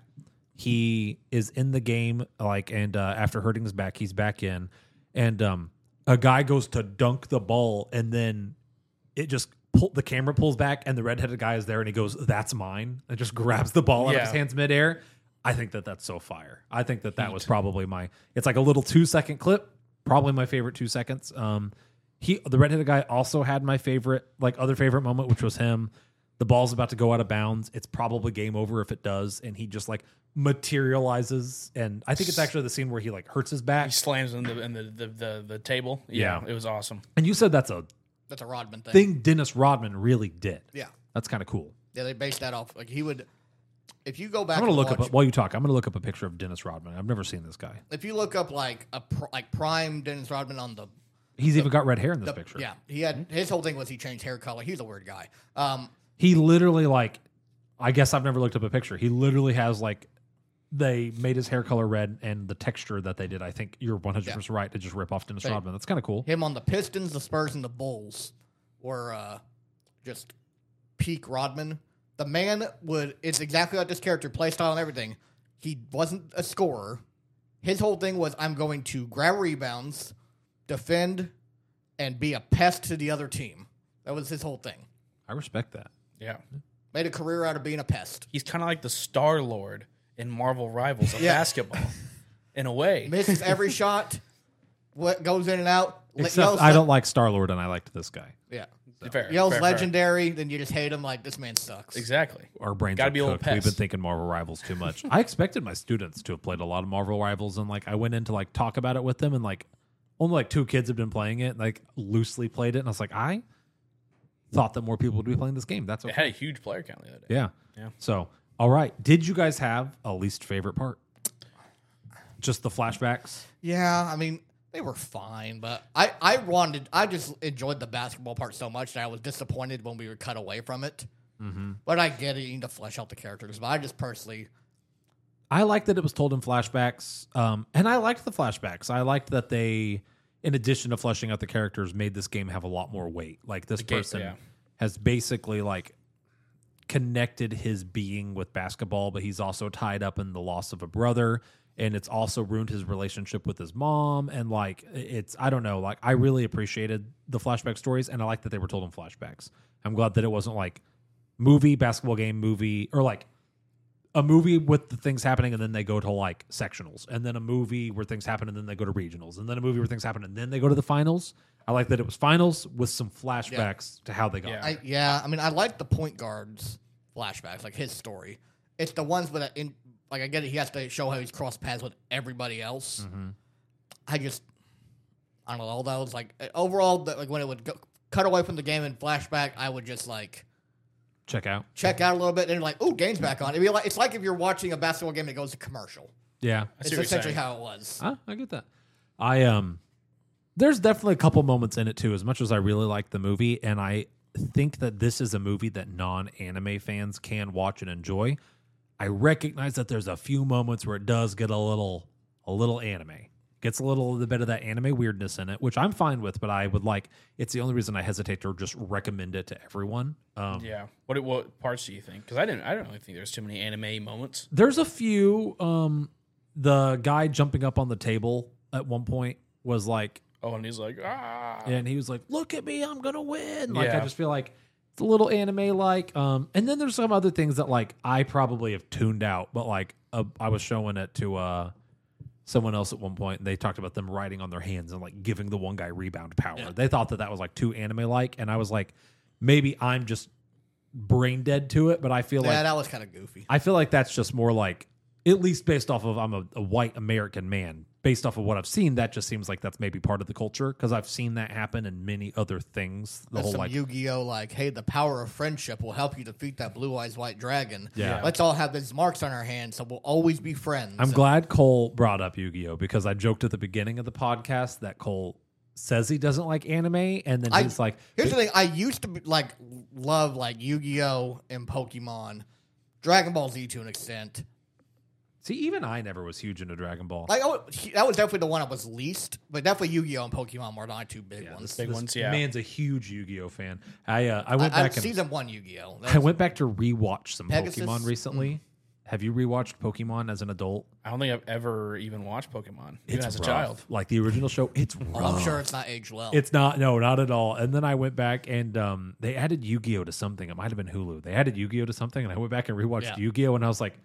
He is in the game, like, and uh, after hurting his back, he's back in, and um, a guy goes to dunk the ball, and then it just pull, the camera pulls back, and the redheaded guy is there, and he goes, "That's mine," and just grabs the ball out of Yeah. his hands midair. I think that that's so fire. I think that that was probably my. It's like a little two second clip. Probably my favorite two seconds. Um, he the redheaded guy also had my favorite, like other favorite moment, which was him. The ball's about to go out of bounds. It's probably game over if it does, and he just like materializes. And I think it's actually the scene where he like hurts his back. he slams in the in the the, the, the table. Yeah, Yeah. it was awesome. And you said that's a That's a Rodman thing. thing Dennis Rodman really did. Yeah. That's kind of cool. Yeah, they based that off. Like he would, if you go back, I'm gonna and look watch, up while you talk. I'm gonna look up a picture of Dennis Rodman. I've never seen this guy. If you look up like a pr- like prime Dennis Rodman on the, He's even got red hair in this the picture. yeah, he had his whole thing was he changed hair color. He's a weird guy. Um, He literally like, I guess I've never looked up a picture. He literally has like, they made his hair color red and the texture that they did. I think you're one hundred percent right to just rip off Dennis They- Rodman. That's kind of cool. him on the Pistons, the Spurs, and the Bulls were uh, just peak Rodman. The man would, it's exactly like this character, play style and everything. He wasn't a scorer. His whole thing was, I'm going to grab rebounds, defend, and be a pest to the other team. That was his whole thing. I respect that. Yeah, Made a career out of being a pest. he's kind of like the Star Lord in Marvel Rivals of Yeah. basketball, in a way. Misses every shot, what goes in and out. le- Except yells I le- don't like Star Lord and I liked this guy. Yeah. Fair, Yells fair, fair. legendary, then you just hate him like, this man sucks. Exactly. Our brains Gotta are be a little cooked. We've been pest. thinking Marvel Rivals too much. I expected my students to have played a lot of Marvel Rivals, and like I went in to like talk about it with them, and like only like two kids have been playing it, and, like loosely played it, and I was like, I thought that more people would be playing this game. That's It okay. had a huge player count the other day. Yeah. Yeah. So, all right. Did you guys have a least favorite part? Just the flashbacks? Yeah, I mean, they were fine, but I, I wanted, I just enjoyed the basketball part so much that I was disappointed when we were cut away from it. Mm-hmm. But I get it, you need to flesh out the characters. But I just personally, I liked that it was told in flashbacks. Um, and I liked the flashbacks. I liked that they, in addition to fleshing out the characters, made this game have a lot more weight. Like this game- person yeah. has basically like connected his being with basketball, but he's also tied up in the loss of a brother, and it's also ruined his relationship with his mom. And like, it's, I don't know, like I really appreciated the flashback stories, and I like that they were told in flashbacks. I'm glad that it wasn't like movie, basketball game, movie, or like a movie with the things happening and then they go to like sectionals, and then a movie where things happen and then they go to regionals, and then a movie where things happen and then they go to the finals. I like that it was finals with some flashbacks yeah. to how they got Yeah. there. I, yeah, I mean, I like the point guard's flashbacks, like his story. It's the ones with, a, in, like, I get it, he has to show how he's crossed paths with everybody else. Mm-hmm. I just, I don't know, all those, like, overall, the, like, when it would go, cut away from the game and flashback, I would just, like, Check out. check out a little bit, and like, ooh, game's back on. It'd be like, it's like if you're watching a basketball game that goes to commercial. Yeah. I see It's what you're essentially saying. how it was. Huh? I get that. I, um, there's definitely a couple moments in it too, as much as I really like the movie, and I think that this is a movie that non-anime fans can watch and enjoy. I recognize that there's a few moments where it does get a little, a little anime. Gets a little bit of that anime weirdness in it, which I'm fine with, but I would like, it's the only reason I hesitate to just recommend it to everyone. Um, Yeah. What what parts do you think? Because I didn't. I don't really think there's too many anime moments. There's a few. Um, the guy jumping up on the table at one point was like, Oh, and he's like, ah. and he was like, "Look at me, I'm gonna win!" Like I Yeah. just feel like it's a little anime like. Um, and then there's some other things that like I probably have tuned out, but like uh, I was showing it to uh someone else at one point, and they talked about them writing on their hands and like giving the one guy rebound power. Yeah. They thought that that was like too anime like, and I was like, maybe I'm just brain dead to it, but I feel Yeah, like that was kind of goofy. I feel like that's just more like, at least based off of I'm a, a white American man, based off of what I've seen, that just seems like that's maybe part of the culture, because I've seen that happen in many other things. The That's whole some like, Yu-Gi-Oh! Like, hey, the power of friendship will help you defeat that blue eyes white dragon. Yeah. Let's all have these marks on our hands, so we'll always be friends. I'm glad Cole brought up Yu-Gi-Oh! Because I joked at the beginning of the podcast that Cole says he doesn't like anime, and then I- he's like, Here's the thing: I used to be, like love like Yu-Gi-Oh! And Pokemon, Dragon Ball Z to an extent. see, even I never was huge into Dragon Ball. Like oh, he- that was definitely the one I was least, but definitely Yu-Gi-Oh! And Pokemon were my two big Yeah, ones. Big this ones, yeah. man's a huge Yu-Gi-Oh! fan. I uh, I went I, I, back and season one Yu-Gi-Oh! That I was- went back to rewatch some Pegasus? Pokemon recently. Have you rewatched Pokemon as an adult? I don't think I've ever even watched Pokemon, even It's as a rough. child. Like the original show, it's Oh, rough. I'm sure it's not aged well. It's not, no, not at all. And then I went back and um, they added Yu-Gi-Oh to something. It might have been Hulu. They added Yu-Gi-Oh to something, and I went back and rewatched Yeah. Yu-Gi-Oh, and I was like,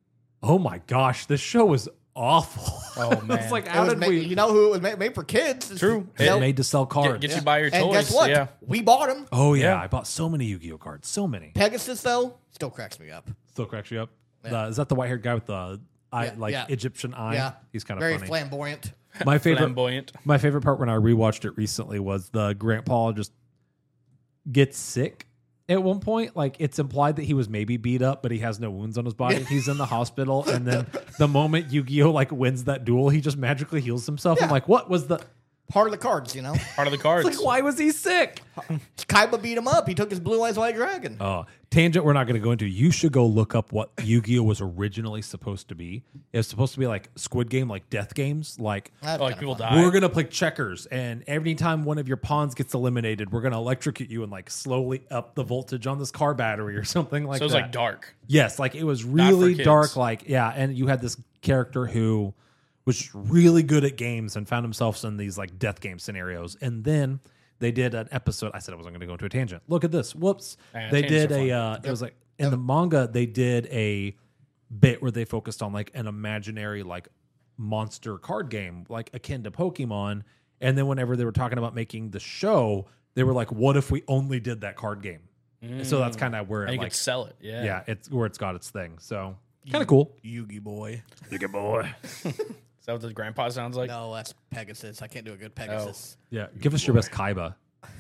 oh my gosh, this show is awful. Oh, I was man. like, It how was did ma- we? you know who it was made, made for kids? It's- True. you It know, made to sell cards. Get, get you buy your and toys. guess what? Yeah. We bought them. Oh yeah. Yeah. I bought so many Yu-Gi-Oh cards, so many. Pegasus though still cracks me up. Still cracks you up. Yeah. The- is that the white-haired guy with the eye, Yeah, like yeah. Egyptian eye? Yeah, He's kind of very funny. flamboyant. My favorite, Flamboyant. my favorite part when I rewatched it recently was the grandpa just gets sick at one point. Like it's implied that he was maybe beat up, but he has no wounds on his body. He's in the hospital, and then the moment Yu-Gi-Oh like wins that duel, he just magically heals himself. I'm Yeah. like, what was the? Part of the cards, you know. Part of the cards. Like, why was he sick? Kaiba beat him up. He took his blue eyes white dragon. Oh, tangent we're not going to go into. You should go look up what Yu-Gi-Oh was originally supposed to be. It was supposed to be like Squid Game, like death games, like. That's Oh, like kinda people fun. die. We're gonna play checkers, and every time one of your pawns gets eliminated, we're gonna electrocute you and like slowly up the voltage on this car battery or something like so it was that. like dark. Yes, like it was for really kids. dark. Like yeah, and you had this character who was really good at games and found himself in these like death game scenarios, and then they did an episode. I said I wasn't going to go into a tangent. Look at this. Whoops. Yeah, they tangents did are a. fun. Uh, it was like in the manga they did a bit where they focused on like an imaginary like monster card game like akin to Pokemon, and then whenever they were talking about making the show, they were like, "What if we only did that card game?" So that's kind of where And it you like could sell it. Yeah. yeah, it's where it's got its thing. So kind of cool. Yugi boy. Look at boy. Is that what the grandpa sounds like? No, that's Pegasus. I can't do a good Pegasus. Yeah, give us your best Kaiba.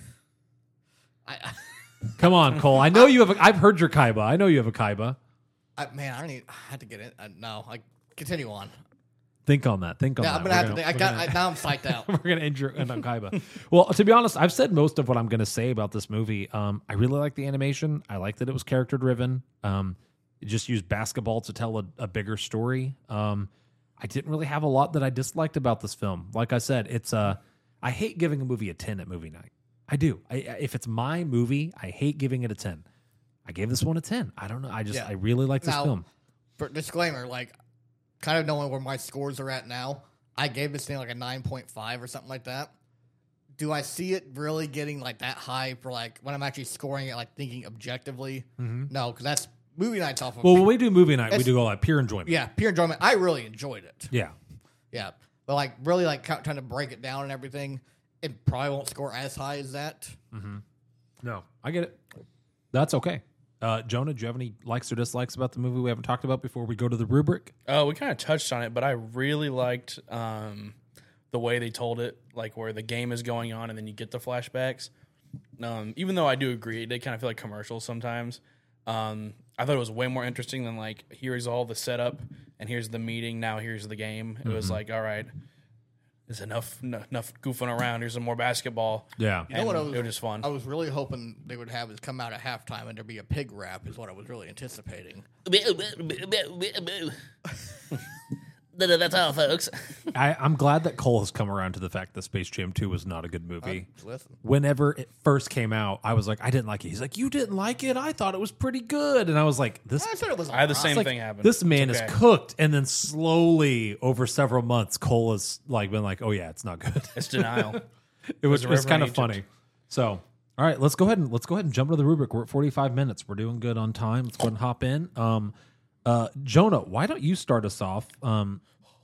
I, Come on, Cole. I know you have. A, I've heard your Kaiba. I know you have a Kaiba. I, man, I don't need. I had to get it. I, no, I continue on. Think on that. Think on Yeah, that. I'm gonna have We're to. Think. I we're got. gonna- I, now I'm psyched out. We're gonna end your end on Kaiba. Well, to be honest, I've said most of what I'm gonna say about this movie. Um, I really like the animation. I like that it was character driven. Um, it just used basketball to tell a, a bigger story. Um, I didn't really have a lot that I disliked about this film. Like I said, it's uh, I hate giving a movie a ten at movie night. I do. I, I- if it's my movie, I hate giving it a ten. I gave this one a ten. I don't know. I just Yeah. I really like this Now, film. For disclaimer, like, kind of knowing where my scores are at now, I gave this thing like a nine point five or something like that. Do I see it really getting like that high for like when I'm actually scoring it, like thinking objectively? Mm-hmm. No, because that's movie nights off of. Well, when we do movie night, we It's- do go like pure enjoyment. yeah, pure enjoyment. I really enjoyed it. Yeah. Yeah, but like really like ca- trying to break it down and everything, it probably won't score as high as that. No, I get it. That's okay. Uh, Jonah, do you have any likes or dislikes about the movie we haven't talked about before we go to the rubric? Oh, we kind of touched on it, but I really liked um, the way they told it, like where the game is going on and then you get the flashbacks. Um, even though I do agree, they kind of feel like commercials sometimes. Um, I thought it was way more interesting than like, here's all the setup and here's the meeting. Now here's the game. It was like, all right, there's enough n- enough goofing around. Here's some more basketball. Yeah. You know what I And was, it was just fun. I was really hoping they would have is come out at halftime and there be a pig rap is what I was really anticipating. That's all, folks. I, I'm glad that Cole has come around to the fact that Space Jam two was not a good movie. Just listen. Whenever it first came out, I was like, I didn't like it. He's like, you didn't like it? I thought it was pretty good. And I was like, this I said it was. I had the alright. same like, thing happen. this man It's okay. is cooked. And then slowly over several months, Cole has like been like, oh yeah, it's not good. It's denial. It was, There's a it was river kind in of funny. So, all right, let's go ahead and let's go ahead and jump into the rubric. We're at forty-five minutes. We're doing good on time. Let's go ahead and hop in. Um, uh, Jonah, why don't you start us off? Um,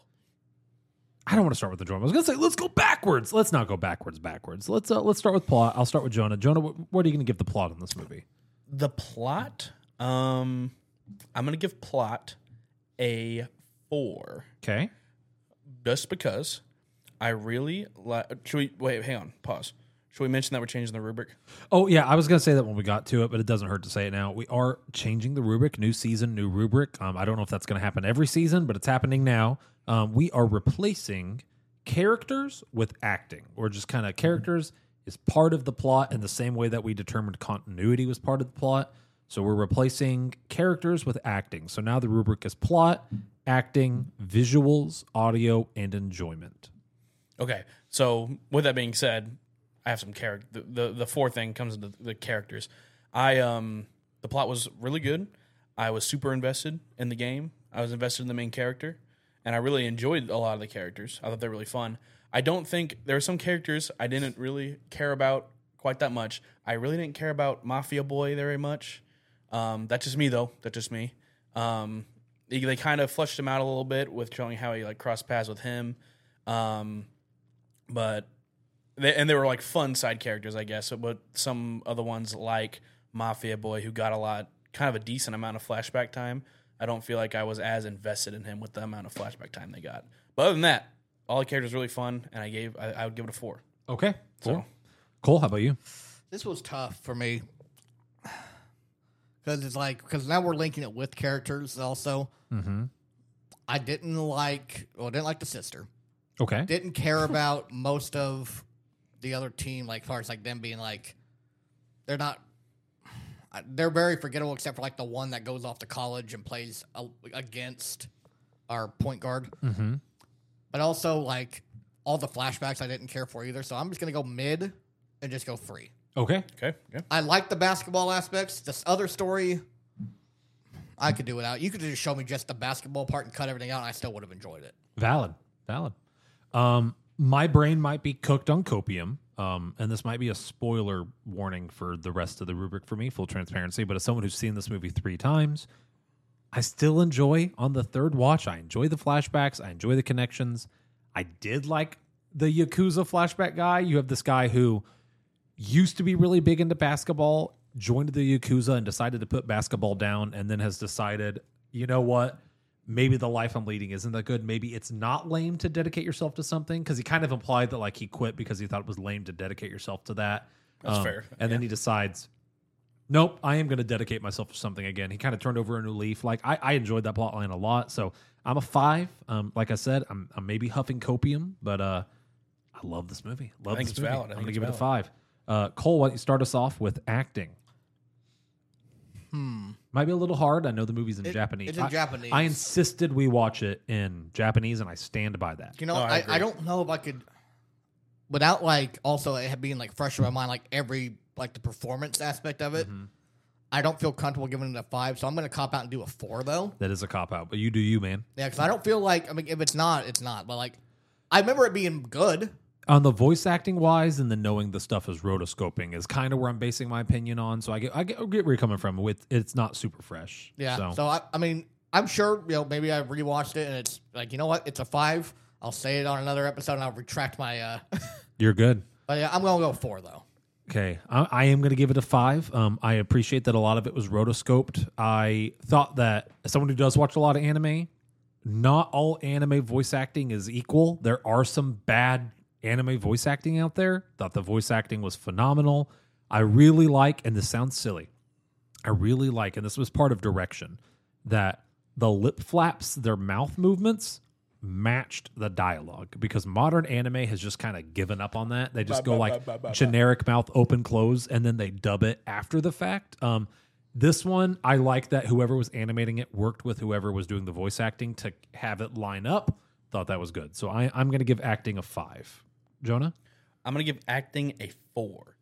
I don't want to start with the enjoyment. I was going to say let's go backwards. Let's not go backwards. Backwards. Let's uh, let's start with plot. I'll start with Jonah. Jonah, what, what are you going to give the plot on this movie? The plot, um, I'm going to give plot a four. Okay. Just because I really like. Should we wait? Hang on. Pause. Should we mention that we're changing the rubric? Oh yeah, I was going to say that when we got to it, but it doesn't hurt to say it now. We are changing the rubric. New season, new rubric. Um, I don't know if that's going to happen every season, but it's happening now. Um, we are replacing characters with acting, or just kind of characters is part of the plot in the same way that we determined continuity was part of the plot. So we're replacing characters with acting. So now the rubric is plot, acting, visuals, audio, and enjoyment. Okay. So with that being said, I have some character. The, the the fourth thing comes into the characters. I um the plot was really good. I was super invested in the game. I was invested in the main character, and I really enjoyed a lot of the characters. I thought they were really fun. I don't think there are some characters I didn't really care about quite that much. I really didn't care about Mafia Boy very much. Um, that's just me though. That's just me. Um, they, they kind of fleshed him out a little bit with showing how he like crossed paths with him. Um, but they, and they were like fun side characters, I guess. But some other ones like Mafia Boy, who got a lot, kind of a decent amount of flashback time. I don't feel like I was as invested in him with the amount of flashback time they got. But other than that, all the characters were really fun, and I gave I, I would give it a four. Okay. Cool. So Cole, how about you? This was tough for me because it's like because now we're linking it with characters also. Mm-hmm. I didn't like well, I didn't like the sister. Okay. Didn't care about most of the other team, like as far as like them being like they're not. They're very forgettable, except for like the one that goes off to college and plays a, against our point guard. Mm-hmm. But also like all the flashbacks I didn't care for either. So I'm just gonna go mid and just go three. Okay. okay, okay. I like the basketball aspects. This other story, I could do without. You could just show me just the basketball part and cut everything out, and I still would have enjoyed it. Valid. Valid. Um, my brain might be cooked on copium. Um, and this might be a spoiler warning for the rest of the rubric for me, full transparency. But as someone who's seen this movie three times, I still enjoy on the third watch. I enjoy the flashbacks. I enjoy the connections. I did like the Yakuza flashback guy. You have this guy who used to be really big into basketball, joined the Yakuza and decided to put basketball down, and then has decided, you know what? Maybe the life I'm leading isn't that good. Maybe it's not lame to dedicate yourself to something, because he kind of implied that like he quit because he thought it was lame to dedicate yourself to that. That's Um, fair. And then he decides, nope, I am going to dedicate myself to something again. He kind of turned over a new leaf. Like I, I enjoyed that plot line a lot. So I'm a five. Um, like I said, I'm, I'm maybe huffing copium, but uh, I love this movie. Love I think this it's movie. valid. I I'm think going to it's give it a valid. five. Uh, Cole, why don't you start us off with acting? Hmm. Might be a little hard. I know the movie's in It- Japanese. it's in I, Japanese. I insisted we watch it in Japanese, and I stand by that. You know, No, I I, agree. I don't know if I could, without like also it being like fresh in my mind, like every like the performance aspect of it. Mm-hmm. I don't feel comfortable giving it a five, so I'm going to cop out and do a four, though. That is a cop out, but you do you, man. Yeah, because I don't feel like, I mean, if it's not, it's not. But, like, I remember it being good. On the voice acting wise, and then knowing the stuff is rotoscoping is kind of where I'm basing my opinion on. So I get, I get, I get where you're coming from. With it's not super fresh. Yeah. So, So, I, I mean, I'm sure, you know, maybe I rewatched it and it's like, you know what? It's a five. I'll say it on another episode and I'll retract my, uh, you're good. but yeah, I'm going to go four, though. Okay, I, I am going to give it a five. Um, I appreciate that a lot of it was rotoscoped. I thought that as someone who does watch a lot of anime, not all anime voice acting is equal. There are some bad anime voice acting out there. Thought the voice acting was phenomenal. I really like, and this sounds silly, I really like, and this was part of direction, that the lip flaps, their mouth movements matched the dialogue, because modern anime has just kind of given up on that. They just Ba, go ba, like ba, ba, ba, generic mouth open close and then they dub it after the fact. Um, this one, I like that whoever was animating it worked with whoever was doing the voice acting to have it line up. Thought that was good. So I, I'm going to give acting a five. Jonah? I'm going to give acting a four.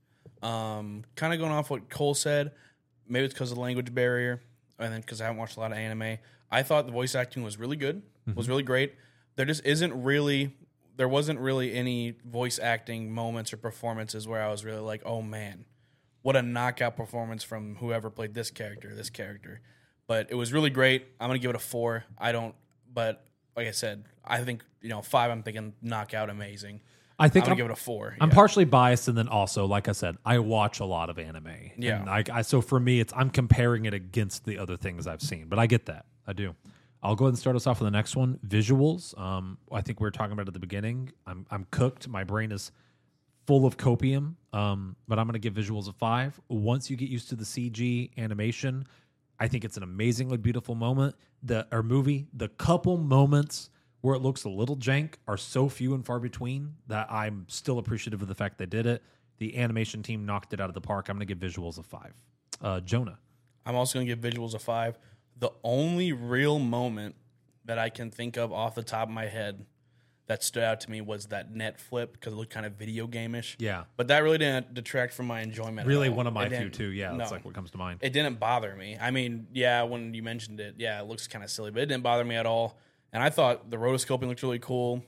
Um, kind of going off what Cole said, maybe it's because of the language barrier, and then because I haven't watched a lot of anime. I thought the voice acting was really good, mm-hmm. was really great. There just isn't really, there wasn't really any voice acting moments or performances where I was really like, oh man, what a knockout performance from whoever played this character, this character. But it was really great. I'm going to give it a four. I don't, but like I said, I think, you know, five, I'm thinking knockout amazing. I think I'm I'm, gonna give it a four. I'm yeah. partially biased, and then also, like I said, I watch a lot of anime. Yeah. And I, I, so for me, it's I'm comparing it against the other things I've seen, but I get that. I do. I'll go ahead and start us off with the next one. Visuals. Um, I think we were talking about at the beginning. I'm I'm cooked. My brain is full of copium. Um, but I'm going to give visuals a five. Once you get used to the C G animation, I think it's an amazingly beautiful moment. The or movie. The couple moments where it looks a little jank are so few and far between that I'm still appreciative of the fact they did it. The animation team knocked it out of the park. I'm going to give visuals a five. Uh, Jonah. I'm also going to give visuals a five. The only real moment that I can think of off the top of my head that stood out to me was that net flip because it looked kind of video game-ish. Yeah. But that really didn't detract from my enjoyment Really at all. one of my It few, didn't- too. Yeah, that's no. like what comes to mind. It didn't bother me. I mean, yeah, when you mentioned it, yeah, it looks kind of silly, but it didn't bother me at all. And I thought the rotoscoping looked really cool,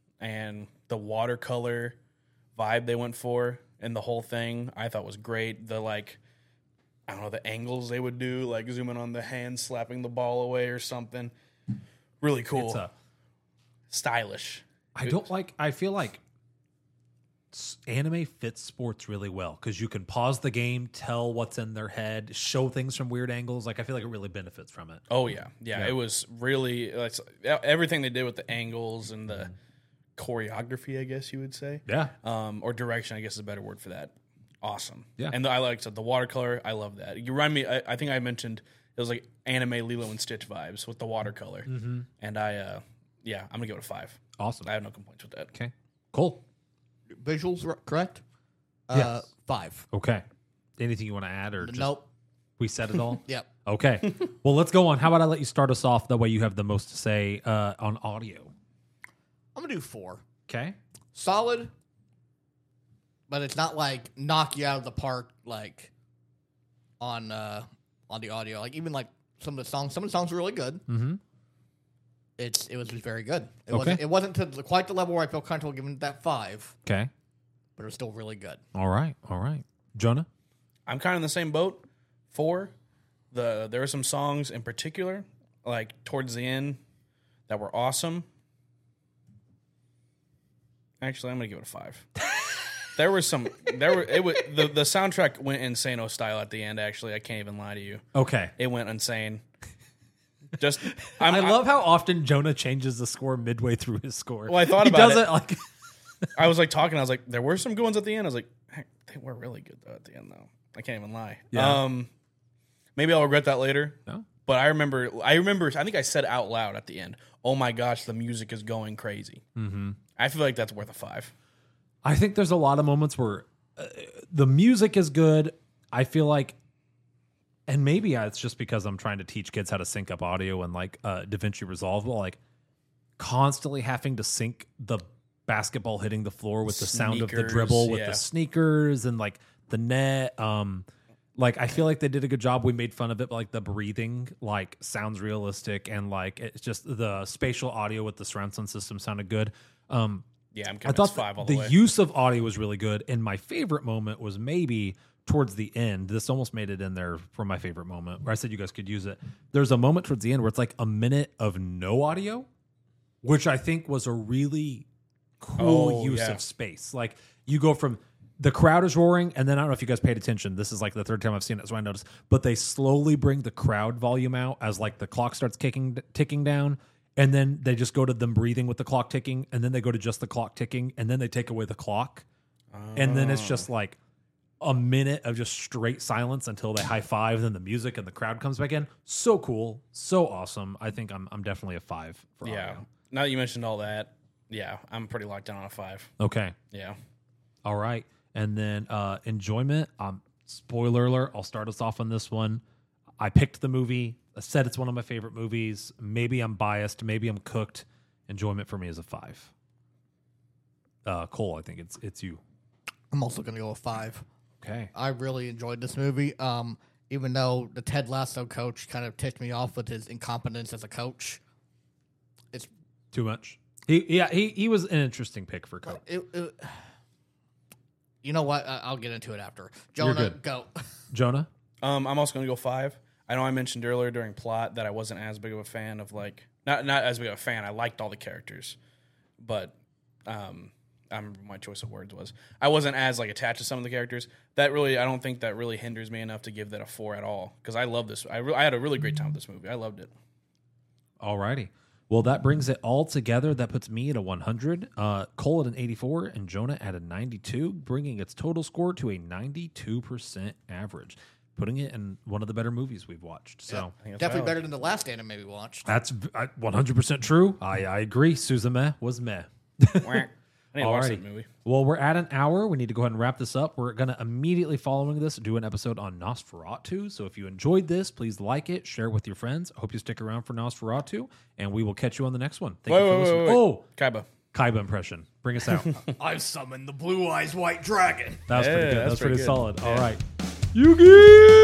and the watercolor vibe they went for and the whole thing I thought was great. The, like, I don't know, the angles they would do, like zooming on the hand, slapping the ball away or something. Really cool. It's a, Stylish. I don't like, I feel like s- anime fits sports really well because you can pause the game, tell what's in their head, show things from weird angles. Like, I feel like it really benefits from it. Oh, yeah. Yeah, Yeah. it was really, it's, everything they did with the angles and the choreography, I guess you would say. Yeah. Um, or direction, I guess is a better word for that. Awesome. Yeah. And the, I like the watercolor. I love that. You remind me, I, I think I mentioned it was like anime Lilo and Stitch vibes with the watercolor. Mm-hmm. And I, uh, yeah, I'm going to give it a five. Awesome. I have no complaints with that. Okay. Cool. Visuals, r- correct? Uh, Yes. Five. Okay. Anything you want to add or just Nope. we said it all? Yep. Okay. Well, let's go on. How about I let you start us off? That way you have the most to say uh, on audio. I'm going to do four. Okay. Solid, but it's not like knock you out of the park like on uh, on the audio. Like even like some of the songs, some of the songs were really good. Mm-hmm. It's it was just very good. It Okay. wasn't it wasn't to the, quite the level where I feel comfortable giving it that five, Okay. but it was still really good. All right. All right. Jonah? I'm kind of in the same boat. Four. The there were some songs in particular, like towards the end, that were awesome. Actually, I'm gonna give it a five. There were some. There were it was the the soundtrack went insane style at the end. Actually, I can't even lie to you. Okay. It went insane. Just I'm, I love how often Jonah changes the score midway through his score. Well, I thought he about does it. it like I was like talking. I was like, there were some good ones at the end. I was like, heck, they were really good though at the end though. I can't even lie. Yeah. Um, maybe I'll regret that later. No? But I remember. I remember. I think I said out loud at the end, "Oh my gosh, the music is going crazy." Mm-hmm. I feel like that's worth a five. I think there's a lot of moments where uh, the music is good. I feel like, and maybe it's just because I'm trying to teach kids how to sync up audio and like uh, DaVinci Resolve, but like constantly having to sync the basketball hitting the floor with the sound of the Sneakers, dribble with yeah. the sneakers and like the net. Um, Like, I feel like they did a good job. We made fun of it, but like the breathing, like sounds realistic, and like it's just the spatial audio with the surround sound system sounded good. Um, Yeah, I'm I convinced thought five all the, the, the way. use of audio was really good, and my favorite moment was maybe towards the end. This almost made it in there for my favorite moment, where I said you guys could use it. There's a moment towards the end where it's like a minute of no audio, which I think was a really cool Oh, use yeah. of space. Like you go from the crowd is roaring, and then I don't know if you guys paid attention. This is like the third time I've seen it, so I noticed. But they slowly bring the crowd volume out as like the clock starts kicking, ticking down, and then they just go to them breathing with the clock ticking, and then they go to just the clock ticking, and then they take away the clock, and then it's just like a minute of just straight silence until they high five, then the music and the crowd comes back in. So cool, so awesome. I think I'm I'm definitely a five for Yeah. audio. Now that you mentioned all that, yeah, I'm pretty locked down on a five. Okay. Yeah. All right. And then uh, enjoyment. Um, spoiler alert. I'll start us off on this one. I picked the movie. I said it's one of my favorite movies. Maybe I'm biased. Maybe I'm cooked. Enjoyment for me is a five. Uh, Cole, I think it's it's you. I'm also going to go with five. Okay. I really enjoyed this movie. Um, even though the Ted Lasso coach kind of ticked me off with his incompetence as a coach. It's Too much. He yeah he he was an interesting pick for coach. it, it, you know what? I, I'll get into it after. Jonah, good. go. Jonah. Um, I'm also going to go five. I know I mentioned earlier during plot that I wasn't as big of a fan of like not not as big of a fan. I liked all the characters, but um, I remember my choice of words was I wasn't as like attached to some of the characters. That really I don't think that really hinders me enough to give that a four at all because I love this. I re- I had a really great time with this movie. I loved it. All righty. Well, that brings it all together. That puts me at a one hundred, uh, Cole at an eighty-four, and Jonah at a ninety-two, bringing its total score to a ninety-two percent average, putting it in one of the better movies we've watched. So I think that's Definitely valid. better than the last anime we watched. that's uh, one hundred percent true. I, I agree. Suzume was meh. Wah. I need to watch Alrighty. that movie. Well, we're at an hour. We need to go ahead and wrap this up. We're going to immediately following this do an episode on Nosferatu. So if you enjoyed this, please like it, share it with your friends. I hope you stick around for Nosferatu, and we will catch you on the next one. Thank Wait, you for wait, wait, listening. wait. Oh, Kaiba. Kaiba impression. Bring us out. I summoned the blue eyes white dragon. That was Yeah, pretty good. that's That's pretty, pretty good. solid. All Yeah. right. Yugi!